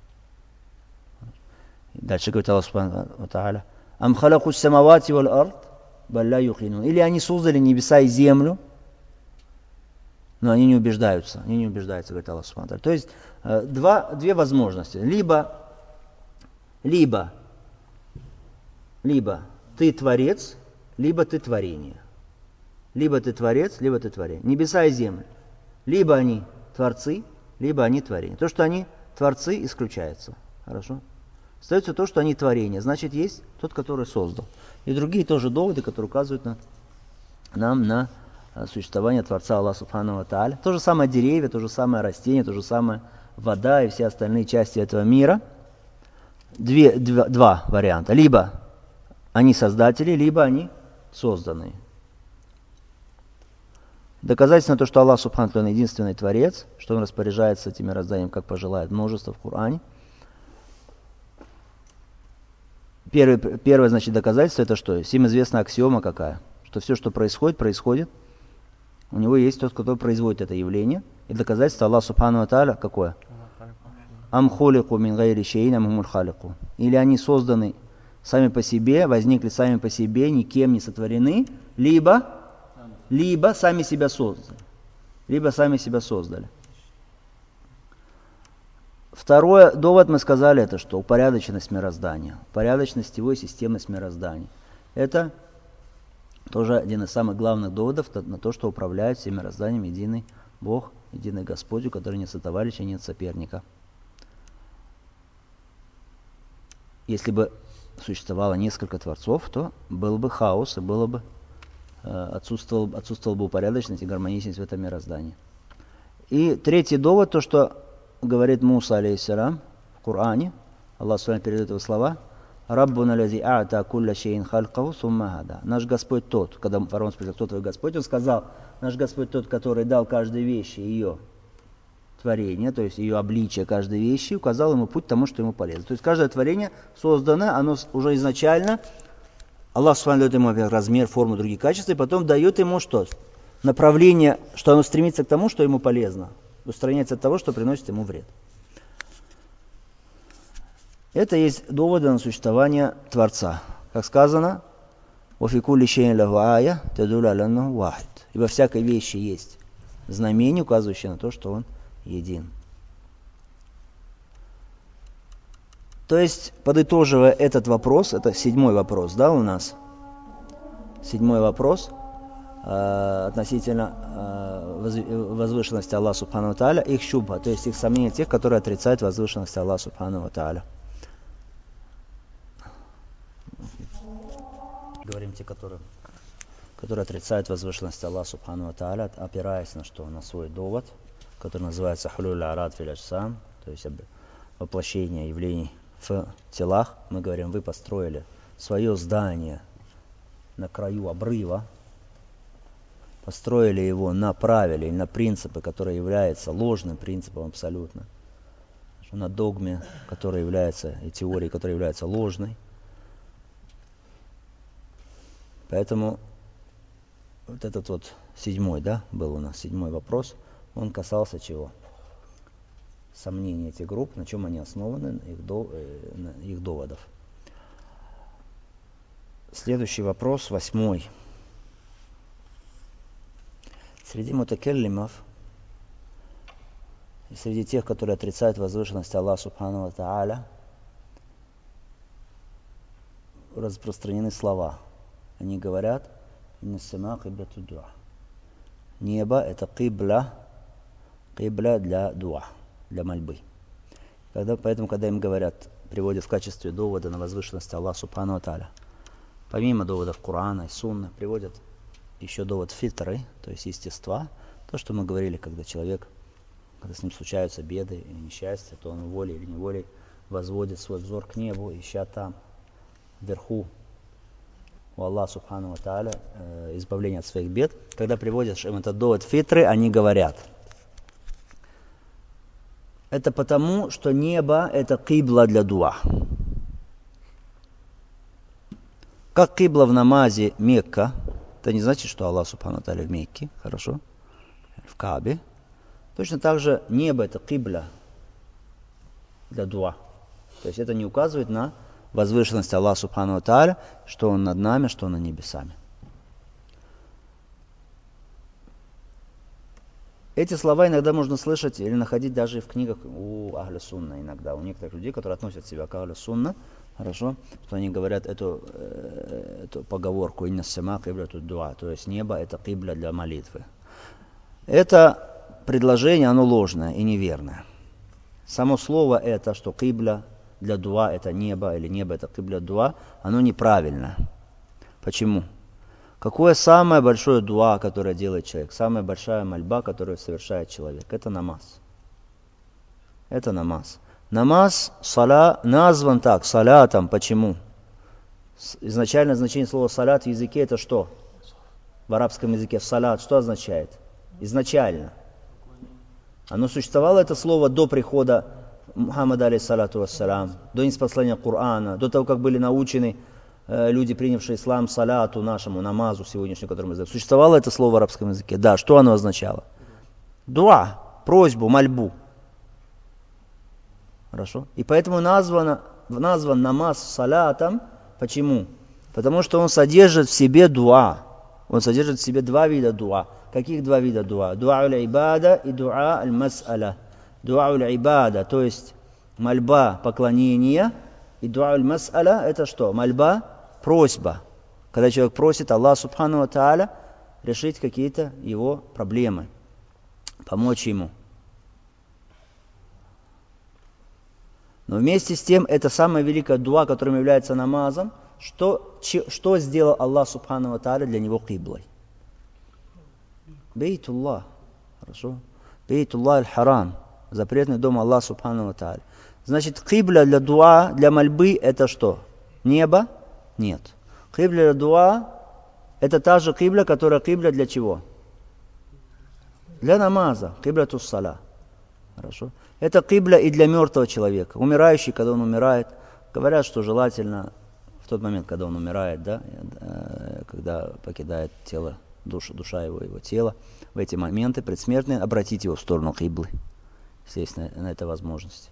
Дальше говорит Аллах Субхану ва Тааля, ам халаку самавати валь ард, балля юхлинун. Или они создали небеса и землю, но они не убеждаются. Они не убеждаются, говорит Аллах Субхану ва Тааля. То есть две возможности. Либо ты творец, либо ты творение. Либо ты творец, либо ты творение. Небеса и земля. Либо они творцы, либо они творение. То, что они творцы, исключается. Хорошо? Остается то, что они творение. Значит, есть тот, который создал. И другие тоже доводы, которые указывают нам на существование Творца Аллаха Субхану ва Тааля. То же самое деревья, то же самое растение, то же самое вода и все остальные части этого мира. Два варианта. Либо они создатели, либо они созданные. Доказательство на то, что Аллах Субхану ва Тааля единственный Творец, что Он распоряжается этим мирозданием, как пожелает, множество в Коране. Первое, значит, доказательство, это что? Всем известна аксиома какая? Что все, что происходит. У него есть тот, кто производит это явление. И доказательство Аллах Субхану ва Тааля какое? Ам хулику мин гайри шейин ам хумуль халику. Или они созданы сами по себе, возникли сами по себе, никем не сотворены, либо сами себя создали. Второй довод мы сказали, это что? Упорядоченность мироздания. Упорядоченность его и системность мироздания. Это тоже один из самых главных доводов на то, что управляет всем мирозданием единый Бог, единый Господь, у которого нет сотоварища, нет соперника. Если бы существовало несколько творцов, то был бы хаос и было бы отсутствовала бы упорядоченность и гармоничность в этом мироздании. И третий довод, то, что говорит Муса, алейхиссалям, в Коране, Аллах Субхану передает его слова, «Раббуна лази а'та кулля шейин халькаху сумма хада». Наш Господь тот, когда фараон спросил, кто твой Господь, он сказал, наш Господь тот, который дал каждой вещи ее творение, то есть ее обличие каждой вещи, указал ему путь к тому, что ему полезно. То есть каждое творение создано, оно уже изначально, Аллах Субхану дает ему размер, форму, другие качества, и потом дает ему что? Направление, что оно стремится к тому, что ему полезно, устраняется от того, что приносит ему вред. Это есть доводы на существование Творца. Как сказано, «Вафи кулли шейин лаху ая, тадуллю аля аннаху вахид». И во всякой вещи есть знамение, указывающее на то, что он един. То есть, подытоживая этот вопрос, это 7-й вопрос, да, у нас? 7-й вопрос относительно возвышенности Аллаха Субхану ва Тааля, их шубха, то есть их сомнения тех, которые отрицают возвышенность Аллаха Субхану ва Тааля. Говорим те, которые отрицают возвышенность Аллаха Субхану ва Тааля, опираясь на что? На свой довод, который называется хулюль арад фил аджсам, то есть воплощение явлений в телах. Мы говорим, вы построили свое здание на краю обрыва, построили его на правиле или на принципе, который является ложным принципом абсолютно, на догме, которая является, и теории, которая является ложной. Поэтому вот этот вот 7-й, да, был у нас 7-й вопрос, он касался чего? Сомнений этих групп, на чем они основаны, их доводов. Следующий вопрос, 8-й. Среди мутакеллимов, и среди тех, которые отрицают возвышенность Аллаха Субхану ва Тааля, распространены слова. Они говорят: «Инна сама киблату дуа». Небо — это кибла для дуа, для мольбы. Поэтому, когда им говорят, приводят в качестве довода на возвышенность Аллаха Субхану ва Тааля, помимо доводов Корана и Сунны, приводят еще довод фитры, то есть естества. То, что мы говорили, когда с ним случаются беды и несчастья, то он волей или неволей возводит свой взор к небу, ища там, вверху, у Аллаха Субхану ва Тааля, избавление от своих бед. Когда приводят им этот довод фитры, они говорят: это потому, что небо — это кибла для дуа. Как кибла в намазе Мекка, это не значит, что Аллах Субхану ва Тааля в Мекке, хорошо, в Каабе. Точно так же небо — это кибла для дуа. То есть это не указывает на возвышенность Аллаха Субхану ва Тааля, что Он над нами, что Он над небесами. Эти слова иногда можно слышать или находить даже в книгах у Ахля Сунна иногда, у некоторых людей, которые относят себя к Ахля Сунна, хорошо, что они говорят эту поговорку «Инна сама киблату дуа», то есть небо — это кибля для молитвы. Это предложение, оно ложное и неверное. Само слово это, что кибля для дуа — это небо, или небо — это кибля дуа, оно неправильно. Почему? Какое самое большое дуа, которое делает человек? Самая большая мольба, которую совершает человек? Это намаз. Это намаз. Намаз назван так, салятом. Почему? Изначальное значение слова салят в языке — это что? В арабском языке салят что означает? Изначально. Оно существовало, это слово, до прихода Мухаммада, алейхиссалату вассалям, до ниспослания Корана, до того, как были научены люди, принявшие ислам, саляту нашему, намазу сегодняшнему, который мы знаем. Существовало это слово в арабском языке? Да. Что оно означало? Дуа, просьбу, мольбу. Хорошо? И поэтому назван намаз салятом. Почему? Потому что он содержит в себе дуа. Он содержит в себе два вида дуа. Каких два вида дуа? Дуа аль-ибада и дуа аль-мас'аля. Дуа аль-ибада, то есть мольба поклонения, и дуа аль-мас'аля — это что? Мольба, просьба. Когда человек просит Аллаха Субхану ва Тааля решить какие-то его проблемы, помочь ему. Но вместе с тем, это самая великая дуа, которым является намазом. Что сделал Аллах Субхану ва Тааля для него киблой? Бейтуллах. Хорошо? Бейтуллах аль-Харам. Запретный дом Аллаха Субхану ва Тааля. Значит, кибля для дуа, для мольбы — это что? Небо? Нет. Кибля для дуа — это та же кибля, которая кибля для чего? Для намаза. Кибля туссаля. Хорошо? Это кибля и для мертвого человека. Умирающий, когда он умирает, говорят, что желательно в тот момент, когда он умирает, да, когда покидает тело, душа его тела, в эти моменты предсмертные, обратить его в сторону киблы. Естественно, на это возможность.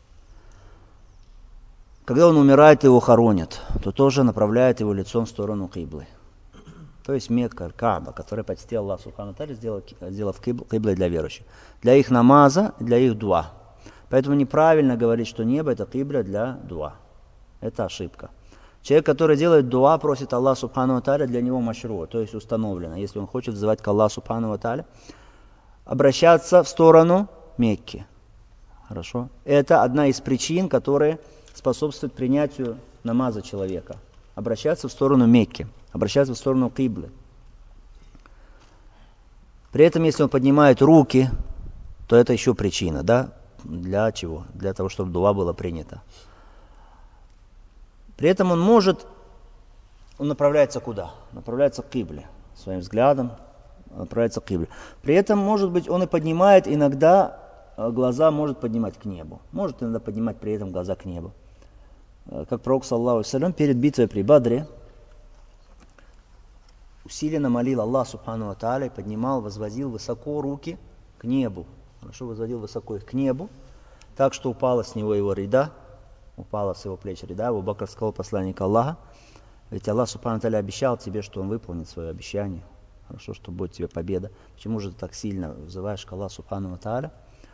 Когда он умирает, его хоронят, то тоже направляет его лицом в сторону киблы. То есть Мекка, Кааба, который почти Аллах Субхану ва Тааля сделав киблой для верующих. Для их намаза, для их дуа. Поэтому неправильно говорить, что небо — это кибля для дуа. Это ошибка. Человек, который делает дуа, просит Аллаха Субхану ва Тааля, для него машру, то есть установлено. Если он хочет взывать к Аллаху Субхану ва Тааля, обращаться в сторону Мекки. Хорошо? Это одна из причин, которые способствуют принятию намаза человека. Обращаться в сторону Мекки, обращаться в сторону киблы. При этом, если он поднимает руки, то это еще причина, да? Для чего? Для того, чтобы дуа было принято. При этом он направляется куда? Направляется к кибле. Своим взглядом направляется к кибле. При этом, может быть, он и поднимает иногда глаза, может поднимать к небу. Может иногда поднимать при этом глаза к небу. Как пророк, саллаллаху алейхи ва саллям, перед битвой при Бадре усиленно молил Аллах Субхану ва Тааля и поднимал, возводил высоко руки к небу. Хорошо, возводил высоко их к небу, так что упала с него его рида, упала с его плеч рида. Абу Бакр сказал посланнику Аллаха: ведь Аллах Субхану ва Тааля обещал тебе, что он выполнит свое обещание. Хорошо, что будет тебе победа. Почему же ты так сильно взываешь к Аллаху Субхану ва Тааля?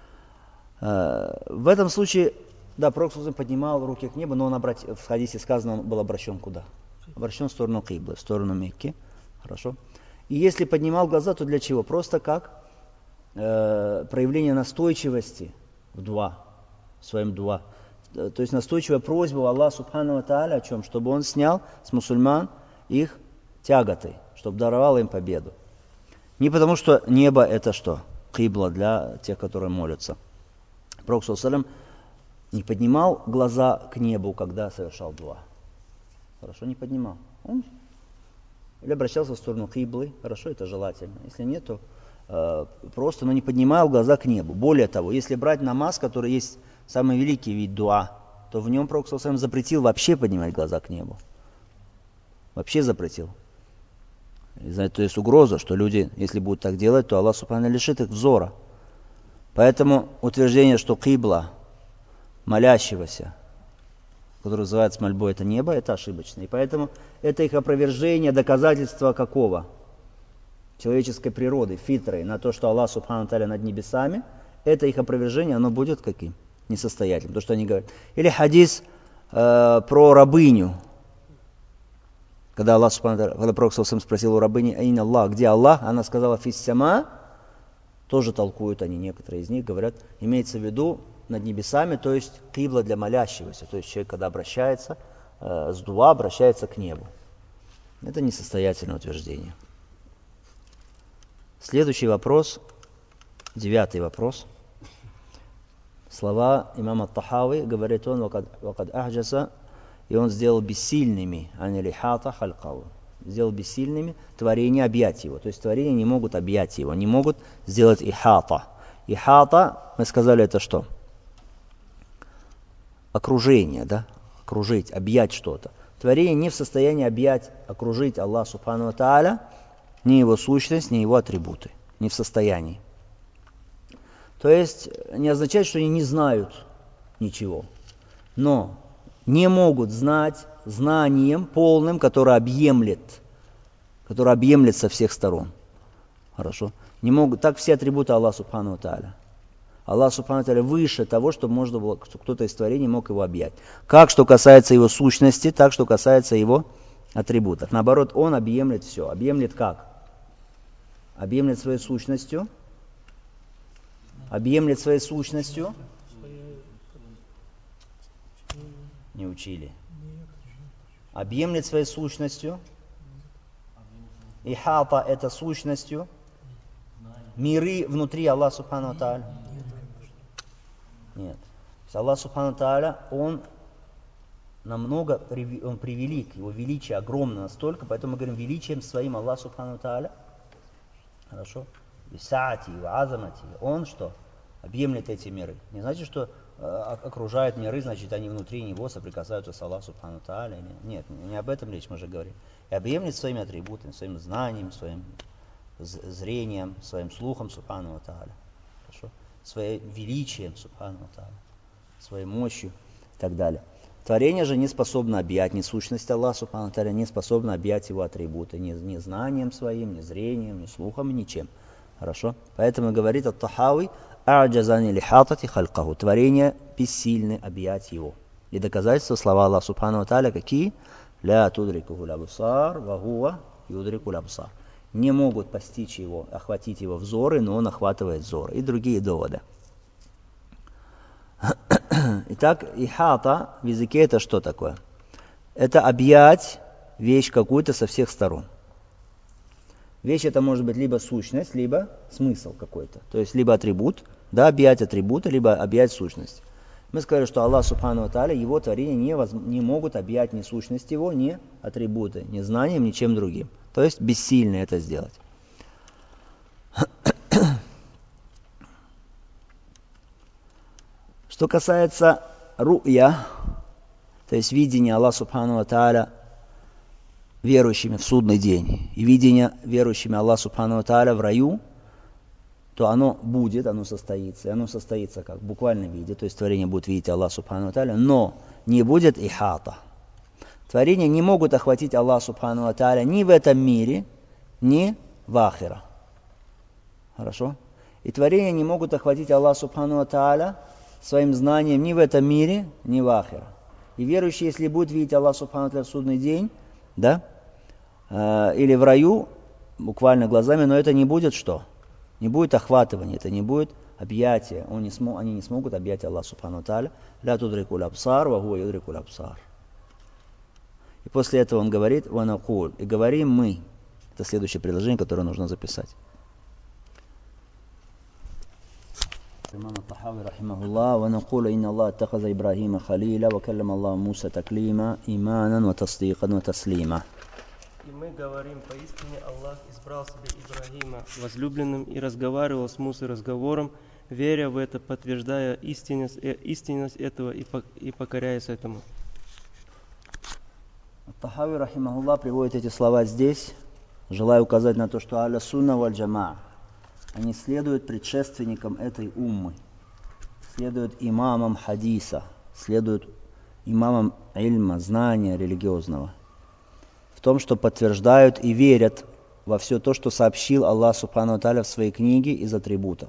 В этом случае, да, пророк поднимал руки к небу, но в хадисе сказано, он был обращен куда? Обращен в сторону Киблы, в сторону Мекки. Хорошо. И если поднимал глаза, то для чего? Просто как проявление настойчивости в дуа, в своем дуа. То есть настойчивая просьба у Аллаха Субхану ва Тааля о чем? Чтобы Он снял с мусульман их тяготы, чтобы даровал им победу. Не потому, что небо это что? Кибла для тех, которые молятся. Пророк саллаллаху алейхи ва саллям не поднимал глаза к небу, когда совершал дуа. Хорошо, не поднимал. Он или обращался в сторону киблы, хорошо, это желательно. Если нет, то просто, но не поднимал глаза к небу. Более того, если брать намаз, который есть самый великий вид дуа, то в нем Пророк саллаллаху алейхи ва саллям запретил вообще поднимать глаза к небу. Вообще запретил. То есть угроза, что люди, если будут так делать, то Аллах Субхану лишит их взора. Поэтому утверждение, что кибла молящегося, который называется мольбой, это небо, это ошибочно. И поэтому это их опровержение, доказательство какого? Человеческой природы, фитры, на то, что Аллах Субхану Тааля над небесами, это их опровержение, оно будет каким? Несостоятельным. То, что они говорят. Или хадис про рабыню. Когда Аллах Субхану Тааля, когда Пророк саллаллаху алейхи ва саллям спросил у рабыни, «Айн Аллах, где Аллах?» Она сказала, «Фиссама». Тоже толкуют они, некоторые из них говорят, имеется в виду над небесами, то есть кибла для молящегося. То есть человек, когда обращается с дуа, обращается к небу. Это несостоятельное утверждение. Следующий вопрос, 9-й вопрос. Слова имама Тахави, говорит он, «Вакад ахджаса», и он сделал бессильными, анилихата халькау, сделал бессильными творение объять его. То есть творения не могут объять его, не могут сделать ихата. Ихата, мы сказали, это что? Окружение, да? Окружить, объять что-то. Творение не в состоянии объять, окружить Аллах Субхану ва Тааля, ни его сущность, ни его атрибуты. Не в состоянии. То есть не означает, что они не знают ничего. Но не могут знать знанием полным, которое объемлет со всех сторон. Хорошо? Не могут, так все атрибуты Аллаха Субхану ва Тааля. Аллах Субхану ва Тааля выше того, чтобы можно было, чтобы кто-то из творений мог его объять. Как что касается его сущности, так что касается его атрибутов. Наоборот, он объемлет все. Объемлет как? Объемлет своей сущностью. Объемлет своей сущностью. Не учили. Объемлет своей сущностью. Ихата это сущностью. Миры внутри Аллаха Субхану ва Тааля. Нет. Аллах Субхану ва Тааля, он намного, он превелик, его величие огромно настолько, поэтому мы говорим величием своим Аллах Субхану ва Тааля. Хорошо? Висати, азамати. Он что? Объемлет эти миры. Не значит, что окружает миры, значит, они внутри него соприкасаются с Аллахом Субхану ва Тааля. Нет, не об этом речь, мы же говорим. И объемлет своими атрибутами, своим знанием, своим зрением, своим слухом Субхану ва Тааля. Хорошо? Своим величием Субхану ва Тааля. Своей мощью и так далее. Творение же не способно объять ни сущность Аллаха Субхану ва Тааля, не способно объять его атрибуты ни знанием своим, ни зрением, ни слухом, ничем. Хорошо? Поэтому говорит ат-Тахави, а'джазани лихатати халькаху. Творение бессильны объять его. И доказательства слова Аллаха Субхану ва Тааля какие? Ля тудрикуху лабсар, ва хуа юдрику лабсар. Не могут постичь его, охватить его взоры, но он охватывает взоры. И другие доводы. Итак, ихата в языке это что такое? Это объять вещь какую-то со всех сторон. Вещь это может быть либо сущность, либо смысл какой-то. То есть либо атрибут, да, объять атрибута, либо объять сущность. Мы сказали, что Аллах Субхану ва Тааля, его творения не могут объять ни сущность его, ни атрибуты, ни знанием, ни чем другим. То есть бессильно это сделать. Что касается ру'я, то есть видения Аллаха Субхану ва Тааля верующими в судный день и видение верующими Аллаха Субхану ва Тааля в раю, то оно будет, оно состоится. И оно состоится как в буквальном виде, то есть творение будет видеть Аллаха Субхану ва Тааля, но не будет ихата. Творения не могут охватить Аллаха Субхану ва Тааля ни в этом мире, ни в ахира. Хорошо? И творения не могут охватить Аллаха Субхану ва Тааля своим знанием ни в этом мире, ни в ахира. И верующий, если будет видеть Аллаха Субхану ва Тааля в судный день, да? Или в раю, буквально глазами, но это не будет что? Не будет охватывания, это не будет объятия. Они не смогут объять Аллаха Субхану ва Тааля. Ля тудрикуль абсар, ва хуа юдрикуль абсар. И после этого он говорит, ва накуль, и говорим мы. Это следующее предложение, которое нужно записать. الإمام الطحاوي رحمه الله ونقول إن الله اتخذ إبراهيم خليلا وكلم الله موسى تكليما إيمانا وتصديقا وتسليما. И мы говорим, поистине Аллах избрал себе Ибрагима возлюбленным и разговаривал с Мусой разговором, веря в это, подтверждая истинность этого и покоряясь этому. Тахави рахимахуллах приводит эти слова здесь, желая указать на то, что аля сунна валь джамаа, они следуют предшественникам этой уммы, следуют имамам хадиса, следуют имамам ильма, знания религиозного, в том, что подтверждают и верят во все то, что сообщил Аллах Субхану ва Тааля в своей книге из атрибутов,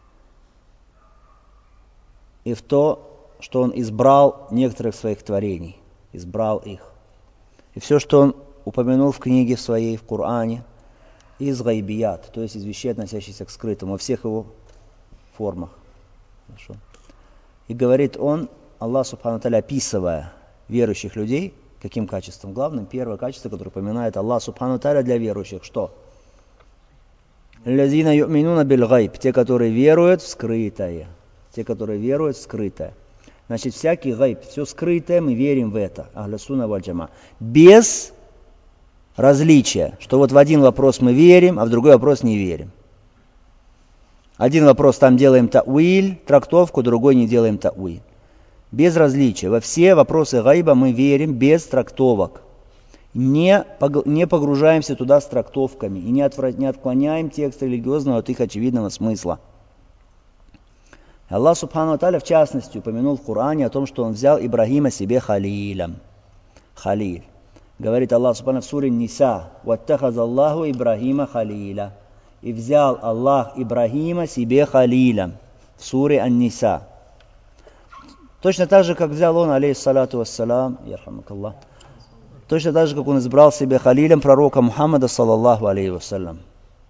и в то, что Он избрал некоторых своих творений, избрал их, и все, что Он упомянул в книге своей, в Коране, из гайбият, то есть из вещей, относящихся к скрытому, во всех его формах. Хорошо. И говорит он, Аллах Субхану ва Тааля, описывая верующих людей, каким качеством? Главным, первое качество, которое упоминает Аллах Субхану ва Тааля для верующих, что? Лазина ю'минуна биль гайб, те, которые веруют в скрытое. Те, которые веруют в скрытое. Значит, всякий гайб, все скрытое, мы верим в это. Ахля сунна валь джама. Без различия, что вот в один вопрос мы верим, а в другой вопрос не верим. Один вопрос там делаем та'уиль, трактовку, другой не делаем та'уиль. Без различия. Во все вопросы гайба мы верим без трактовок. Не погружаемся туда с трактовками и не отклоняем текст религиозного от их очевидного смысла. Аллах Субхану ва Тааля в частности упомянул в Коране о том, что Он взял Ибрагима себе халилем. Халиль. Говорит Аллах Субхану в суре Ниса: «Ваттахаза Аллаху Ибрагима халиля». И взял Аллах Ибрагима себе халилем. В суре Ан-Ниса. Точно так же, как взял Он, алейхиссалату вассалам, ярхамакаллах, точно так же, как Он избрал себе халилем пророка Мухаммада, саллаллаху алейхи вассалям.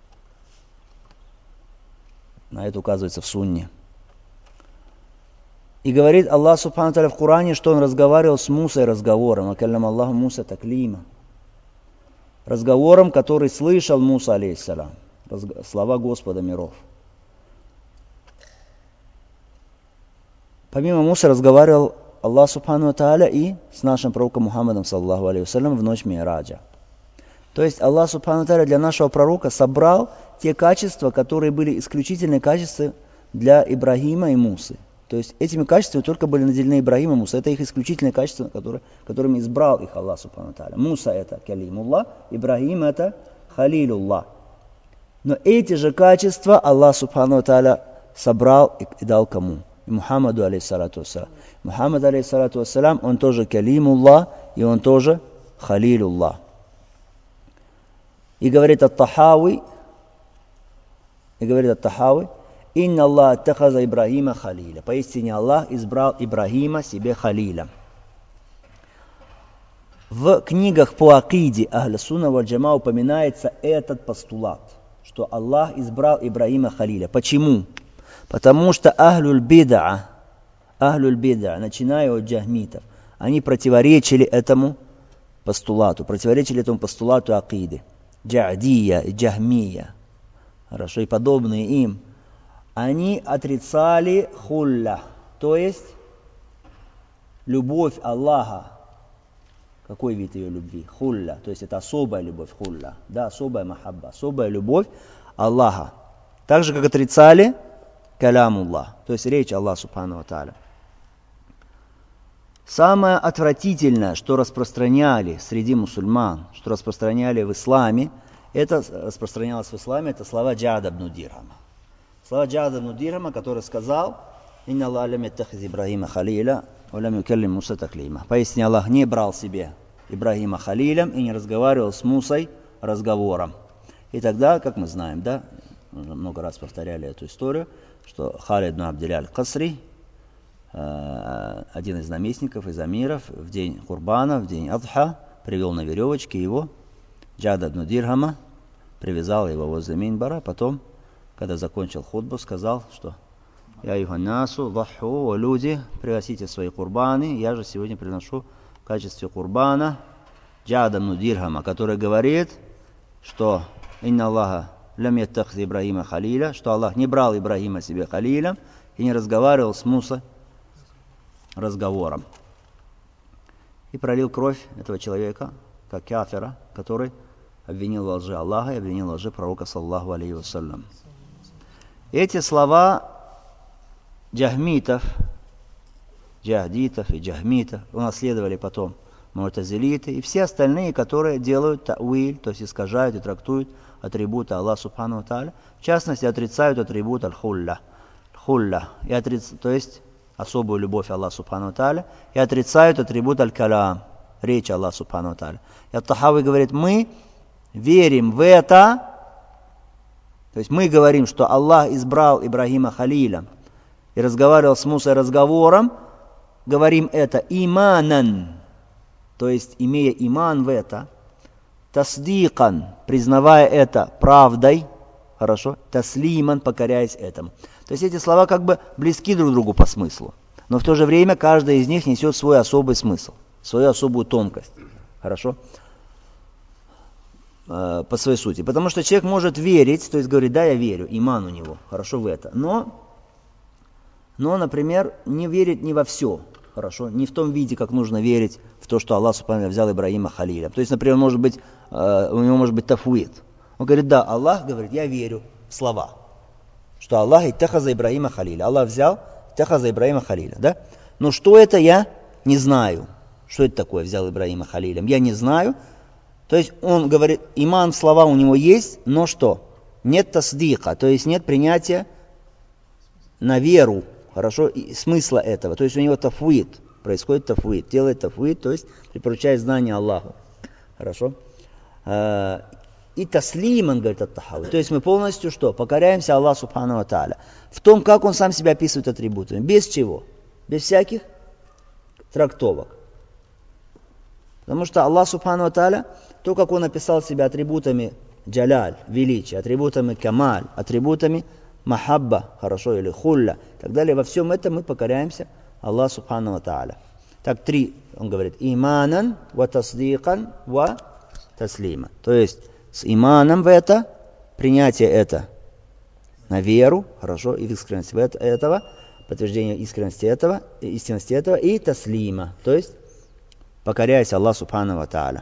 На это указывается в сунне. И говорит Аллах Субхану ва Тааля в Коране, что Он разговаривал с Мусой разговором. «Акаллама Аллаху Муса таклима». Разговором, который слышал Муса, алейхиссалам. Слова Господа миров. Помимо Мусы разговаривал Аллах Субхану ва Тааля и с нашим пророком Мухаммадом, саллаллаху алейхи вассалям, в ночь Ми'раджа. То есть Аллах Субхану ва Тааля для нашего пророка собрал те качества, которые были исключительные качества для Ибрагима и Мусы. То есть этими качествами только были наделены Ибрагим и Муса. Это их исключительные качества, которыми избрал их Аллах Субхану ва Тааля. Муса это калимуллах, Ибрагим это халилуллах. Но эти же качества Аллах Субхану ва Тааля собрал и дал кому? И Мухаммаду алейхиссалату вассалям. Мухаммад алейхиссалату вассалям, он тоже калимуллах, и он тоже халилуллах. И говорит ат-Тахави, «Инна Аллах аттахаза Ибрагима халиля». Поистине Аллах избрал Ибрагима себе халиля. В книгах по акиде Ахля сунна валь джама упоминается этот постулат, что Аллах избрал Ибрагима халиля. Почему? Потому что ахлюль бид'a, начиная от джахмитов, они противоречили этому постулату акиды. Джа'дия и джахмия, хорошо, и подобные им. Они отрицали хулля, то есть любовь Аллаха. Какой вид ее любви? Хулля, то есть это особая любовь, хулля, да, особая махабба, особая любовь Аллаха. Так же, как отрицали калямуллах, то есть речь Аллаха Субхану ва Тааля. Самое отвратительное, что распространяли среди мусульман, что распространяли в исламе, это слова Джаада ибн Дирхама. Слова Джаада ибн Дирхама, который сказал: «Инна Аллах лям яттахиз Ибрагима халиля, ва лям юкаллим Муса таклима». Поистине Аллах не брал себе Ибрагима халилем и не разговаривал с Мусой разговором. И тогда, как мы знаем, да, уже много раз повторяли эту историю, что Халид ибн Абдилля аль-Касри, один из наместников, из амиров, в день Курбана, в день Адха, привел на веревочке его, Джад ибн Дирхама, привязал его возле минбара, потом, когда закончил хутбу, сказал, что «Я юханнасу, ваху, люди, приносите свои курбаны, я же сегодня приношу в качестве курбана Джад ибн Дирхама, который говорит, что «Инна Аллаха лям яттахзи Ибрахима халиля», что Аллах не брал Ибрахима себе халилем и не разговаривал с Мусой разговором». И пролил кровь этого человека, как кафира, который обвинил во лжи Аллаха и обвинил во лжи пророка, саллаллаху алейхи вассалям. Эти слова джахмитов и джахмитов унаследовали потом му'тазилиты и все остальные, которые делают тауиль, то есть искажают и трактуют атрибуты Аллаха субхану ва тааля, в частности отрицают атрибут аль-хулля, то есть особую любовь Аллаха субхану ва тааля, и отрицают атрибут аль-калам, речь Аллаха субхану ва тааля. И Ат-Тахави говорит, мы верим в это, то есть мы говорим, что Аллах избрал Ибрахима халилем и разговаривал с Мусой разговором, говорим это иманан, то есть имея иман в это, тасдикан, признавая это правдой, хорошо, таслиман, покоряясь этому. То есть эти слова как бы близки друг другу по смыслу, но в то же время каждая из них несет свой особый смысл, свою особую тонкость, хорошо, по своей сути. Потому что человек может верить, то есть говорит, да, я верю, иман у него, хорошо в это, но, например, не верит не во все, хорошо, не в том виде, как нужно верить в то, что Аллах субхану взял Ибрахима халиля. То есть, например, у него может быть тафуид. Он говорит, да, Аллах говорит, я верю в слова, что Аллах иттахаза Ибрахима халиля. Аллах взял иттахаза Ибрахима халиля, да? Но что это, я не знаю. Что это такое, взял Ибрахима халилем? Я не знаю. То есть он говорит, иман в слова у него есть, но что? Нет тасдика, то есть нет принятия на веру, хорошо, смысла этого. То есть у него тафуид, происходит тафуид, делает тафуид, то есть припоручает знание Аллаху. Хорошо. И таслиман, говорит Ат-Тахави. То есть мы полностью что? Покоряемся Аллаху субхану ва тааля. В том, как он сам себя описывает атрибутами. Без чего? Без всяких трактовок. Потому что Аллах субхану ва тааля, то, как он описал себя атрибутами джаляль, величие, атрибутами камаль, атрибутами махабба, хорошо, или хулля, и так далее, во всем этом мы покоряемся Аллаху субхану ва тааля. Так, 3, он говорит, иманан, ва тасдикан, ва таслима. То есть, с иманом в это, принятие это на веру, хорошо, и искренность этого, подтверждение искренности этого, истинности этого, и таслима, то есть, покоряясь Аллаху субхану ва тааля.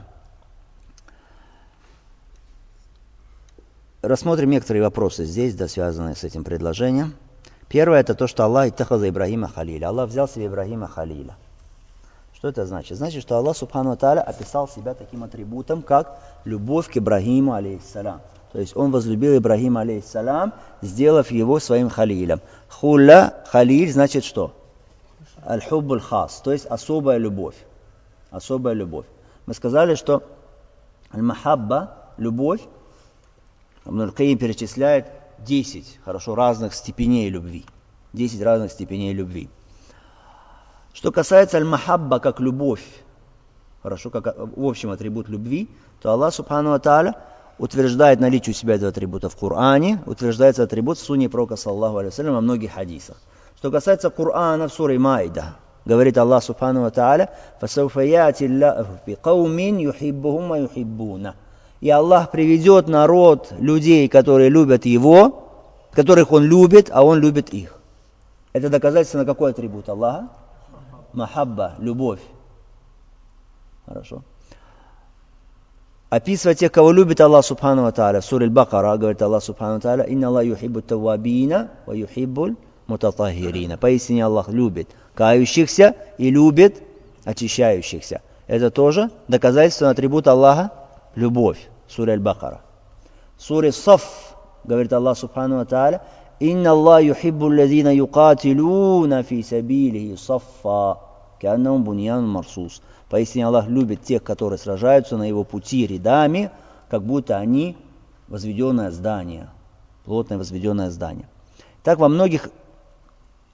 Рассмотрим некоторые вопросы здесь, да, связанные с этим предложением. Первое, это то, что Аллах иттахаза Ибрахима халиля. Аллах взял себе Ибрахима халиля. Что это значит? Значит, что Аллах субхану ва тааля описал себя таким атрибутом, как любовь к Ибрахиму алейхиссалям. То есть он возлюбил Ибрахима алейхиссалям, сделав его своим халилем. Хулля, халиль, значит что? Аль-хуббуль хас, то есть особая любовь. Особая любовь. Мы сказали, что аль-махабба, любовь, Ибн аль-Каим перечисляет 10, хорошо, разных степеней любви. 10 разных степеней любви. Что касается аль-махабба как любовь, хорошо, как в общем атрибут любви, то Аллах субхану ва тааля утверждает наличие у себя этого атрибута в Коране, утверждается атрибут в сунне пророка саллаллаху алейхи ва саллям во многих хадисах. Что касается Корана в суре Маида, говорит Аллах субхану ва тааля, «Фасауфа яти Аллаху би каумин юхиббухум ва юхиббуна». И Аллах приведет народ людей, которые любят Его, которых Он любит, а Он любит их. Это доказательство на какой атрибут Аллаха? Махабба, любовь. Хорошо. Описывая тех, кого любит Аллах субхану ва тааля, в суре Аль-Бакара говорит Аллах субхану ва тааля, «Инна Аллах юхиббу таввабина ва юхиббуль мутатахирина». Поистине Аллах любит кающихся и любит очищающихся. Это тоже доказательство атрибута Аллаха любовь. Сура Аль-Бакара. В суре Саф говорит Аллах субхану ва тааля, «Инна Аллах юхиббу аллазина юкатилуна фи сабилихи саффа, кааннахум буньянун марсус». Поистине Аллах любит тех, которые сражаются на Его пути рядами, как будто они возведенное здание, плотное возведенное здание. Так во многих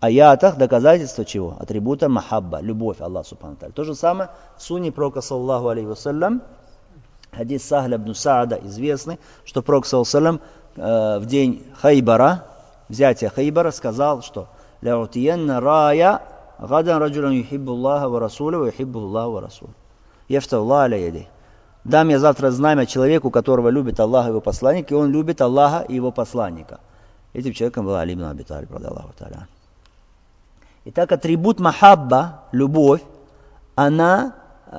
аятах доказательство чего? Атрибута махабба, любовь Аллаха субхану ва тааля. То же самое в сунне пророка саллаллаху алейхи вассалям, хадис Сахля ибн Саада известный, что пророк саллаллаху алейхи вассалям в день Хайбара, взятия Хайбара, сказал, что «Ляутиенна рая гадан раджулан юхиббу Аллаха ва расуля ва юхиббу Аллаха ва расуля». Ефталлах аля яди. Дам я завтра знамя человеку, которого любит Аллах и его посланник, и он любит Аллаха и его посланника. Этим человеком был Али ибн Аби Талиб, радиаллаху тааля. Итак, атрибут махабба, любовь, этот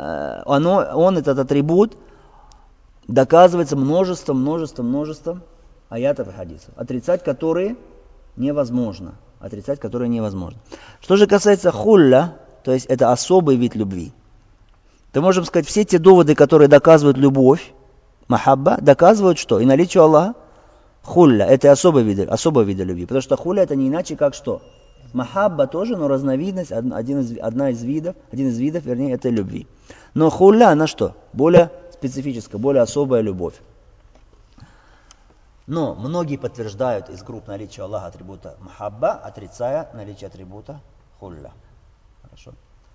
атрибут доказывается множеством аятов и хадисов, отрицать которые невозможно. Что же касается хулля, то есть это особый вид любви, то можем сказать, все те доводы, которые доказывают любовь, махабба, доказывают что? И наличие Аллаха. Хулля – это особый вид любви, потому что хулля – это не иначе как что? Махабба тоже, но разновидность, один из видов этой любви. Но хулля, она что? Более специфическая, более особая любовь. Но многие подтверждают из групп наличия Аллаха атрибута махабба, отрицая наличие атрибута хулля. Хорошо.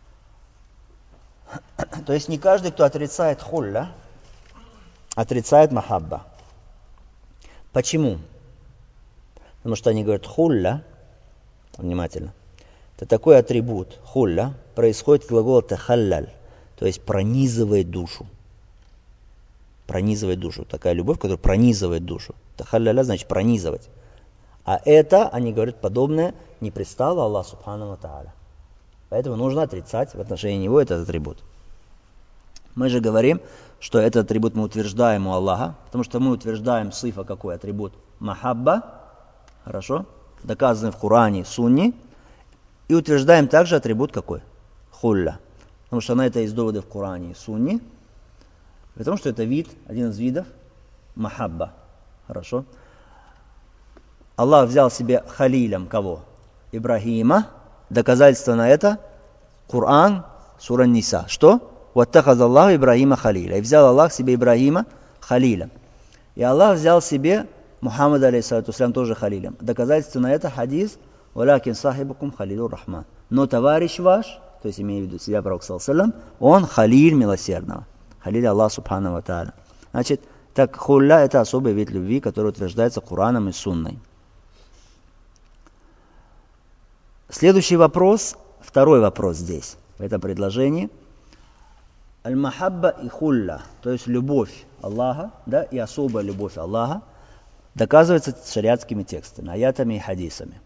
То есть не каждый, кто отрицает хулля, отрицает махабба. Почему? Потому что они говорят хулля, внимательно, это такой атрибут, хулля, происходит от глагола тахаллаль, то есть пронизывает душу. Пронизывает душу. Такая любовь, которая пронизывает душу. Тахалляля значит пронизывать. А это, они говорят, подобное не пристало Аллаху субхану ва тааля. Поэтому нужно отрицать в отношении него этот атрибут. Мы же говорим, что этот атрибут мы утверждаем у Аллаха, потому что мы утверждаем сифа какой атрибут? Махабба, хорошо, доказанный в Коране, Сунне, и утверждаем также атрибут какой? Хулля, потому что на это есть доводы в Коране и Сунне, потому что это вид, один из видов махабба, хорошо. Аллах взял себе халилем кого? Ибрахима, доказательство на это Коран, сура Ниса, что? «Ваттахаз Аллаху Ибрахима халиля». И взял Аллах себе Ибрахима халиля. И Аллах взял себе Мухаммада, алейхиссалату вассалям, тоже халилем. Доказательство на это хадис «Валякин сахибакум халилур рахман». Но товарищ ваш, то есть имея в виду себя пророк саллаллаху алейхи ва саллям, он халиль милосердного. Халиль Аллах субхану ва тааля. Значит, так хулля – это особый вид любви, который утверждается Кораном и Сунной. Следующий вопрос, второй вопрос здесь, в этом предложении. Аль-махабба и хулля, то есть любовь Аллаха, да, и особая любовь Аллаха, доказывается шариатскими текстами, аятами и хадисами.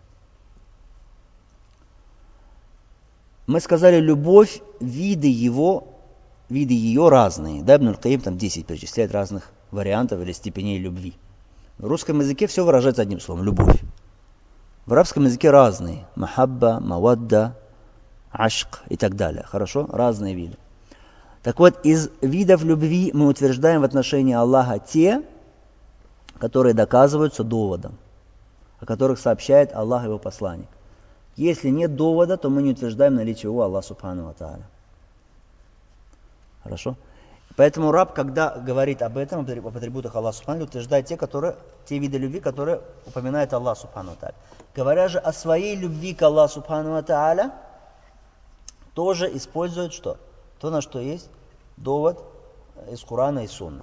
Мы сказали, любовь, виды ее разные. Да, Ибн Аль-Каим там 10 перечисляет разных вариантов или степеней любви. В русском языке все выражается одним словом – любовь. В арабском языке разные. Махабба, мавадда, ашк и так далее. Хорошо? Разные виды. Так вот, из видов любви мы утверждаем в отношении Аллаха те, которые доказываются доводом, о которых сообщает Аллах и его посланник. Если нет довода, то мы не утверждаем наличие у Аллаха субхану ва тааля. Хорошо? Поэтому раб, когда говорит об этом, об атрибутах Аллаха субхану, утверждает те виды любви, которые упоминает Аллах субхану ва тааля. Говоря же о своей любви к Аллаху субхану ва тааля, тоже использует что? То, на что есть довод из Корана и Сунны.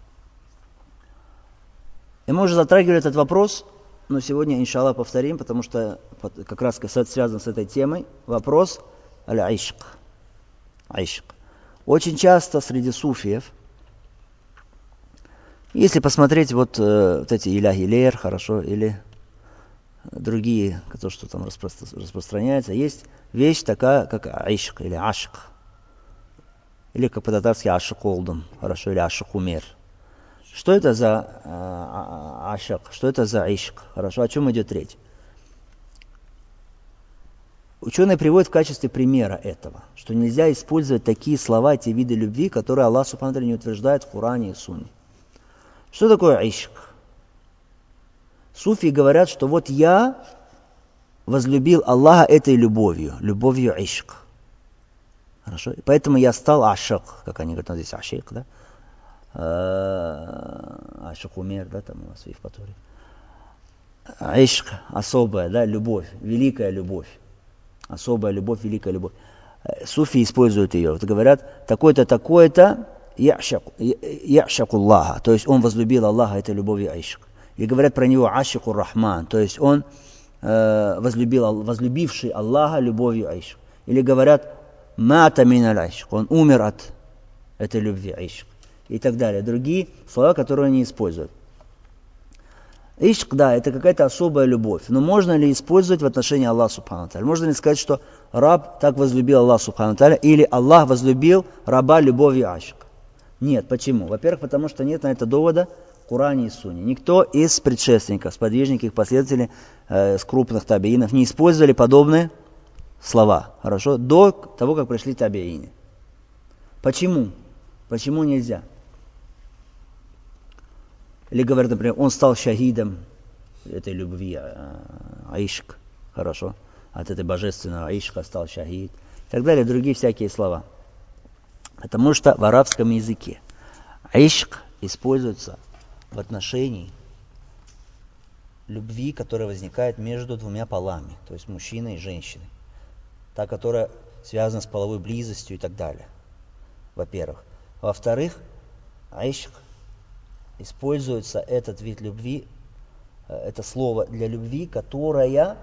И мы уже затрагивали этот вопрос, но сегодня, иншаллах, повторим, потому что как раз связан с этой темой вопрос аль-ишк. Ишк. Очень часто среди суфиев, если посмотреть вот эти иляхи лейр, хорошо, или другие, то, что там распространяется, есть вещь такая, как ишк или ашк. Или как по-татарски ашик олдум, хорошо, или ашик умер. Что это за ашик? Что это за ишк? Хорошо, о чем идет речь? Ученые приводят в качестве примера этого, что нельзя использовать такие слова, те виды любви, которые Аллах субхану ва тааля не утверждает в Коране и Сунне. Что такое ишк? Суфии говорят, что вот я возлюбил Аллаха этой любовью ишк. Хорошо? И поэтому я стал ашик, как они говорят, здесь ашик, да? Ашик умер, да, там у нас в Фатуре. Ишк, особая, да, любовь, великая любовь. особая любовь, великая любовь. Суфи используют ее. Вот говорят, такой-то, такой-то, яшаку Аллаха, то есть он возлюбил Аллаха этой любовью айшк. И говорят про него ашику Рахман, то есть он возлюбивший Аллаха любовью айшк. Или говорят мата миналь айшк, он умер от этой любви айшк. И так далее. Другие слова, которые они используют. Ишк, да, это какая-то особая любовь. Но можно ли использовать в отношении Аллаха Субхану Тааля? Можно ли сказать, что раб так возлюбил Аллаха Субхану Тааля, или Аллах возлюбил раба любовью ашк? Нет, почему? Во-первых, потому что нет на это довода в Коране и Сунне. Никто из предшественников, сподвижников, их последователей, с крупных табиинов не использовали подобные слова, хорошо, до того, как пришли табиины. Почему? Почему нельзя? Или говорят, например, он стал шахидом этой любви, аишк, хорошо, от этой божественного аишка стал шахид, и так далее, другие всякие слова. Потому что в арабском языке аишк используется в отношении любви, которая возникает между двумя полами, то есть мужчиной и женщиной, та, которая связана с половой близостью и так далее, во-первых. Во-вторых, аишк используется этот вид любви, это слово для любви, которая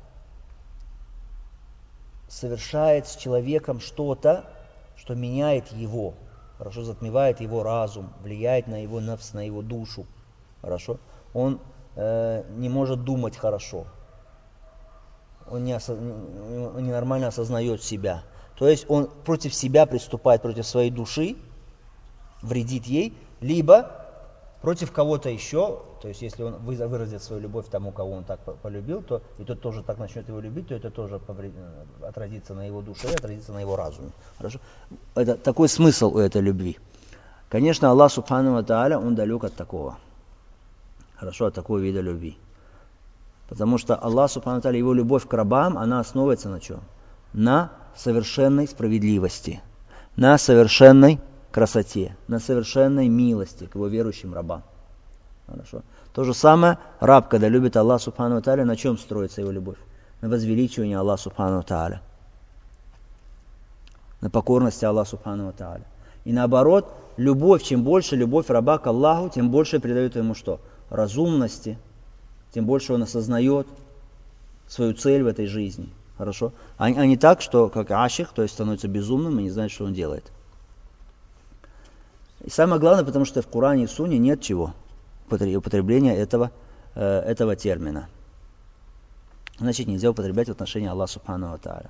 совершает с человеком что-то, что меняет его, хорошо, затмевает его разум, влияет на его нафс, на его душу, хорошо. Он не может думать хорошо, он ненормально осознает себя. То есть он против себя приступает, против своей души, вредит ей, либо против кого-то еще, то есть если он выразит свою любовь тому, кого он так полюбил, то и тот тоже так начнет его любить, то это тоже отразится на его душе, отразится на его разуме. Хорошо? Это такой смысл у этой любви. Конечно, Аллах Субхану ва Тааля, он далек от такого. Хорошо, от такого вида любви. Потому что Аллах Субхану ва Тааля, его любовь к рабам, она основывается на чем? На совершенной справедливости, на совершенной красоте, на совершенной милости к его верующим рабам. Хорошо. То же самое раб, когда любит Аллах Субхану ва Тааля, на чем строится его любовь? На возвеличивании Аллаха Субхану ва Тааля, на покорности Аллаха Субхану ва Тааля. И наоборот, любовь, чем больше любовь раба к Аллаху, тем больше придает ему что? Разумности, тем больше он осознает свою цель в этой жизни. Хорошо? А не так, что как аших, то есть становится безумным и не знает, что он делает. И самое главное, потому что в Коране и Сунне нет чего употребления этого термина. Значит, нельзя употреблять в отношении Аллаха Субхану ва Тааля.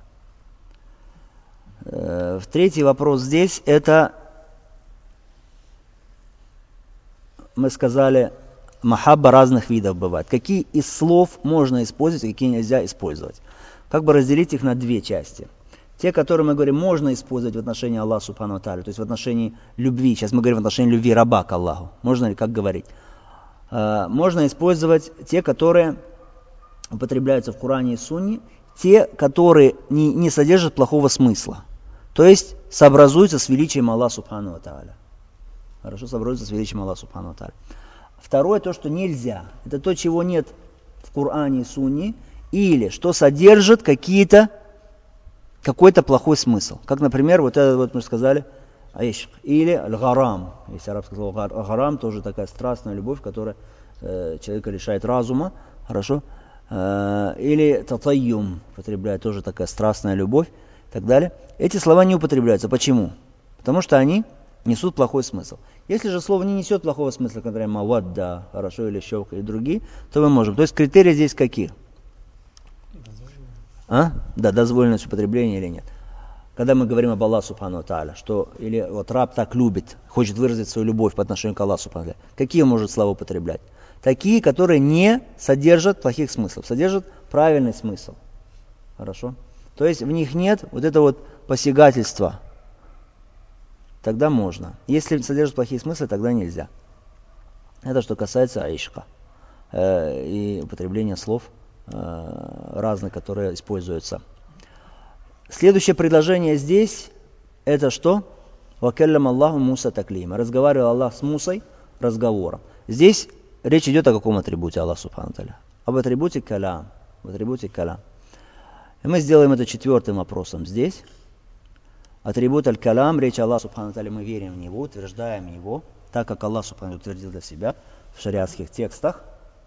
Третий вопрос здесь, это, мы сказали, махабба разных видов бывает. Какие из слов можно использовать, какие нельзя использовать? Как бы разделить их на две части. Те, которые мы говорим, можно использовать в отношении Аллаха Субхану ва Тааля, то есть в отношении любви. Сейчас мы говорим в отношении любви раба к Аллаху. Можно ли как говорить? Можно использовать те, которые употребляются в Коране и Сунне, те, которые не содержат плохого смысла. То есть сообразуются с величием Аллаха Субхану ва Тааля. Хорошо, сообразуются с величием Аллаха Субхану ва Тааля. Второе, то, что нельзя. Это то, чего нет в Коране и Сунне, или что содержит какой-то плохой смысл. Как, например, вот это вот мы сказали, аишк, или аль-гарам. Если арабское слово гарам, тоже такая страстная любовь, которая человека лишает разума, хорошо. Или татайюм, употребляет тоже такая страстная любовь, и так далее. Эти слова не употребляются. Почему? Потому что они несут плохой смысл. Если же слово не несет плохого смысла, как, например, мавадда, хорошо, или шаук, или другие, то мы можем. То есть критерии здесь какие? Да, дозволенность употребления или нет. Когда мы говорим об Аллахе Субхану ва Тааля, что или вот раб так любит, хочет выразить свою любовь по отношению к Аллаху Субхану ва Тааля, какие он может слова употреблять? Такие, которые не содержат плохих смыслов, содержат правильный смысл. Хорошо? То есть в них нет вот этого вот посягательства. Тогда можно. Если содержат плохие смыслы, тогда нельзя. Это что касается аишка и употребления слов разных, которые используются. Следующее предложение здесь, это что? «Вакаллям Аллаху Муса таклима». Разговаривал Аллах с Мусой разговором. Здесь речь идет о каком атрибуте Аллаха Субхану ва Тааля? Об атрибуте калям. И мы сделаем это четвертым вопросом здесь. Атрибут аль-калам, речь Аллаха Субхану ва Тааля, мы верим в него, утверждаем его, так как Аллах Субхану утвердил для себя в шариатских текстах.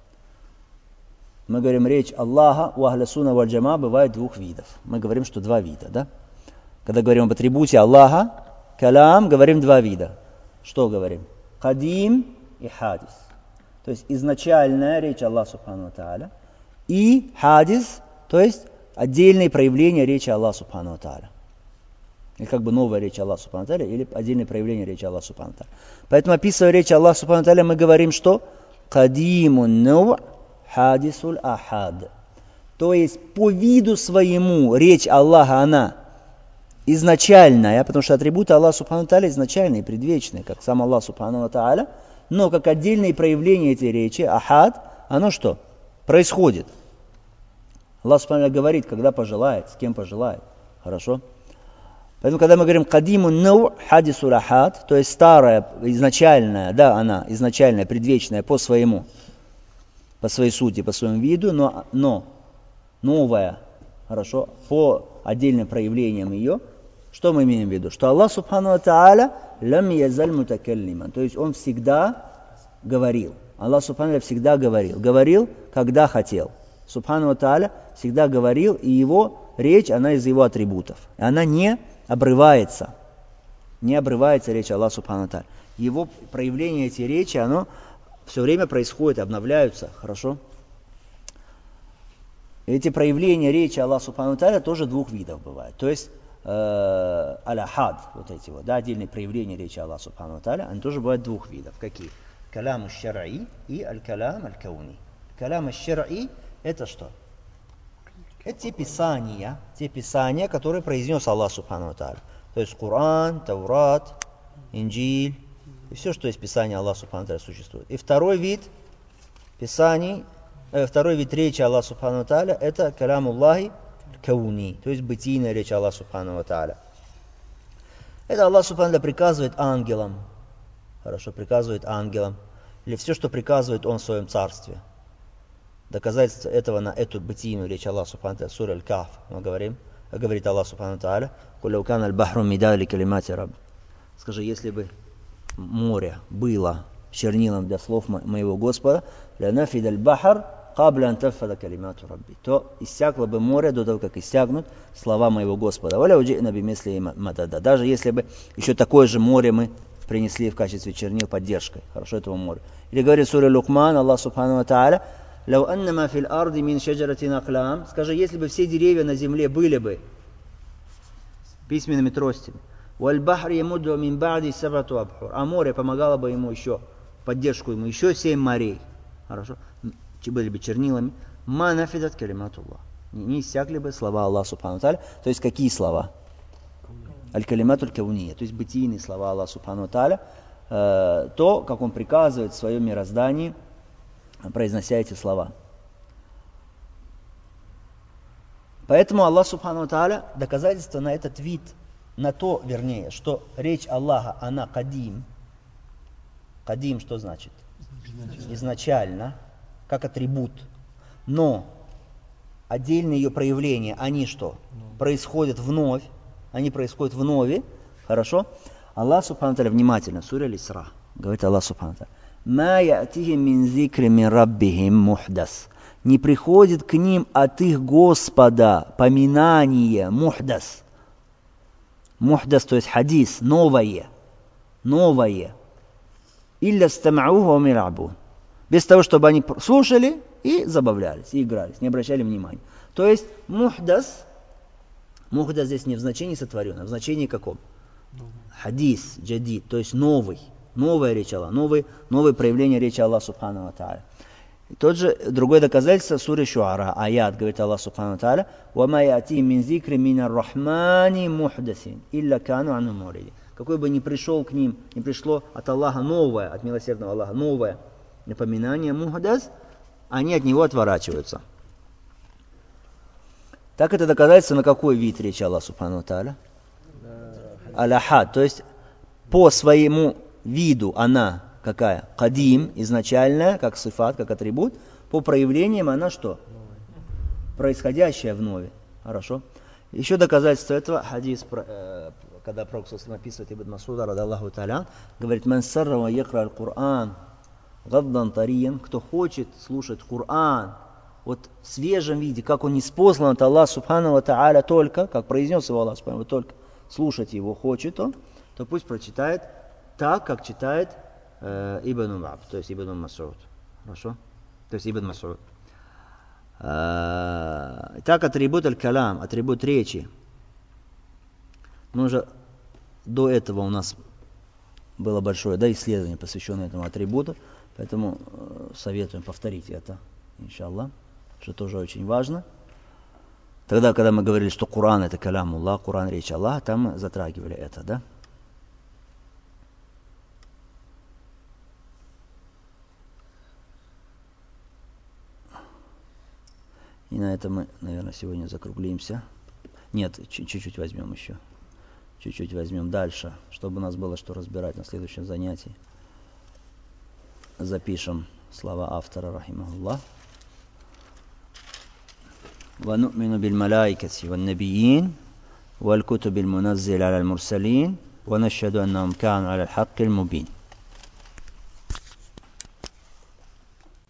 Мы говорим, речь Аллаха у ахля сунна валь джама бывает двух видов. Мы говорим, что два вида, да? Когда говорим об атрибуте Аллаха, калам, говорим два вида. Что говорим? Кадим и хадис. То есть изначальная речь Аллаха Субхану ва Тааля и хадис, то есть отдельные проявления речи Аллаха Субхану ва Тааля. Или как бы новая речь Аллаха Субхану ва Тааля, или отдельное проявление речи Аллаха Субхану ва Тааля. Поэтому, описывая речь Аллаха Субхану ва Тааля, мы говорим, что кадимун нау хадисуль ахад. То есть по виду своему речь Аллаха, она изначальная, потому что атрибуты Аллаха Субхану ва Тааля изначальные, предвечные, как сам Аллах Субхану ва Тааля, но как отдельные проявления этой речи, ахад, оно что? Происходит. Аллах Субхану ва Тааля говорит, когда пожелает, с кем пожелает. Хорошо? Поэтому, когда мы говорим «кадиму нау хадису рахат», то есть старая, изначальная, да, она изначальная, предвечная по своему, по своей сути, по своему виду, но новая, хорошо, по отдельным проявлениям ее, что мы имеем в виду? Что Аллах Субхану ва Тааля лам язаль мутакаллиман, то есть Он всегда говорил. Аллах Субхану ва Тааля всегда говорил, когда хотел. Субхану ва Тааля всегда говорил, и его речь, она из его атрибутов. И она не обрывается речь Аллаха Субхану ва Тааля. Его проявление этой речи, оно все время происходит, обновляются, хорошо? Эти проявления речи Аллаха Субхану ва Тааля тоже двух видов бывают. То есть аль-ахад, вот эти вот, да, отдельные проявления речи Аллаха Субхану ва Тааля, они тоже бывают двух видов. Какие? Калам аш-шар'и и аль-калам аль-кауни. Калам аш-шар'и это что? Это те писания, которые произнес Аллах Субхану ва Тааля. То есть Коран, Таврат, Инджиль, и все, что из Писания Аллаха Субхану ва Тааля существует. И второй вид писаний, второй вид речи Аллаха Субхану ва Тааля, это калямуллахи кауни, то есть бытийная речь Аллаха Субхану ва Тааля. Это Аллах Субхану ва Тааля приказывает ангелам, хорошо, приказывает ангелам, или все, что приказывает Он в своем царстве. Доказательство этого на эту бытийную речь Аллаха Субхану ва Тааля, сура Аль-Кахф, мы говорит Аллах Субхану ва Тааля, «Кулляу кана аль-бахру мидадан ли калимати рабби». Скажи, если бы море было чернилом для слов моего Господа, «Лянафида аль-бахр кабля ан таффада калимату рабби», то иссякло бы море до того, как иссякнут слова моего Господа. «Валяу джи'на бимисли мадада». Даже если бы еще такое же море мы принесли в качестве чернил поддержкой, хорошо, этого моря. Или говорит сура Лукман, Аллах Субхану ва Тааля, «Лау аннама фил арди мин шаджаратин аклам». Скажи, если бы все деревья на земле были бы письменными тростями, «Валь бахр ямудду мин ба'ди саб'ату абхур», а море помогало бы ему еще, поддержку ему, еще 7 морей, хорошо, были бы чернилами, «Ма нафидат калиматуллах». Не иссякли бы слова Аллаха Субхану ва Тааля. То есть какие слова? Аль-калиматуль кауния, то есть бытийные слова Аллаха Субхану ва Тааля, то, как Он приказывает в своем мироздании, произнося эти слова. Поэтому Аллах Субхану ва Тааля, доказательство на этот вид, на то, вернее, что речь Аллаха, она кадим. Кадим что значит? Изначально, как атрибут. Но отдельные ее проявления, они что? Происходят вновь. Они происходят вновь. Хорошо? Аллах Субхану ва Тааля внимательно, сура Аль-Исра, говорит Аллах Субхану ва Тааля, «Ма я'тихим мин зикри мин раббихим мухдас». Не приходит к ним от их Господа поминание, мухдас. Мухдас, то есть хадис, новое. Илля стам'уху ва мил'абун. Без того, чтобы они слушали и забавлялись, и игрались, не обращали внимания. То есть мухдас здесь не в значении сотворенный, а в значении каком? Хадис, джадид, то есть новая речь Аллаха, новое проявление речи Аллаха Субхану ва Тааля. Тот же другое доказательство сура Шуара, аят, говорит Аллах Субхану ва Тааля, «Вама я'тихим мин зикри минар рахмани мухдасин, илля кану анху му'ридин». Какой бы ни пришел к ним, не пришло от Аллаха новое, от милосердного Аллаха, новое напоминание мухдас, они от него отворачиваются. Так это доказательство на какой вид речи Аллаха Субхану ва Тааля? Аль-ахад, то есть по своему виду она какая? Кадим, изначальная, как сифат, как атрибут. По проявлениям она что? Происходящая вновь. Хорошо. Еще доказательство этого хадис, когда Пророк написывает Ибн Масуда, ради Аллаху та'аля, говорит: «Ман сарра ва якра аль-Кур'ан гаддан тариян», кто хочет слушать Кур'ан вот в свежем виде, как он ниспослан от Аллаха субхану ва та'аля, только, как произнес его Аллах субхану, только слушать его хочет, то пусть прочитает так, как читает Ибн Умар, то есть Ибн Масуд. Хорошо? То есть Ибн Масуд. Так, атрибут аль-калам, атрибут речи. Мы уже до этого у нас было большое исследование, посвященное этому атрибуту, поэтому советуем повторить это, иншаллах, что тоже очень важно. Тогда, когда мы говорили, что Коран это калям Аллах, Коран речь Аллаха, там мы затрагивали это, да? И на этом мы, наверное, сегодня закруглимся. Нет, чуть-чуть возьмем еще. Чуть-чуть возьмем дальше, чтобы у нас было что разбирать на следующем занятии. Запишем слова автора, рахимахуллах. وَنُؤْمِنُ بِالْمَلَائِكَةِ وَالنَّبِيِّينَ وَالْكُتُبِ الْمُنَزِّلَةِ عَلَى الْمُرْسَلِينَ وَنَشْهَدُ أَنَّهُمْ كَانُوا عَلَى الْحَقِّ الْمُبِينِ.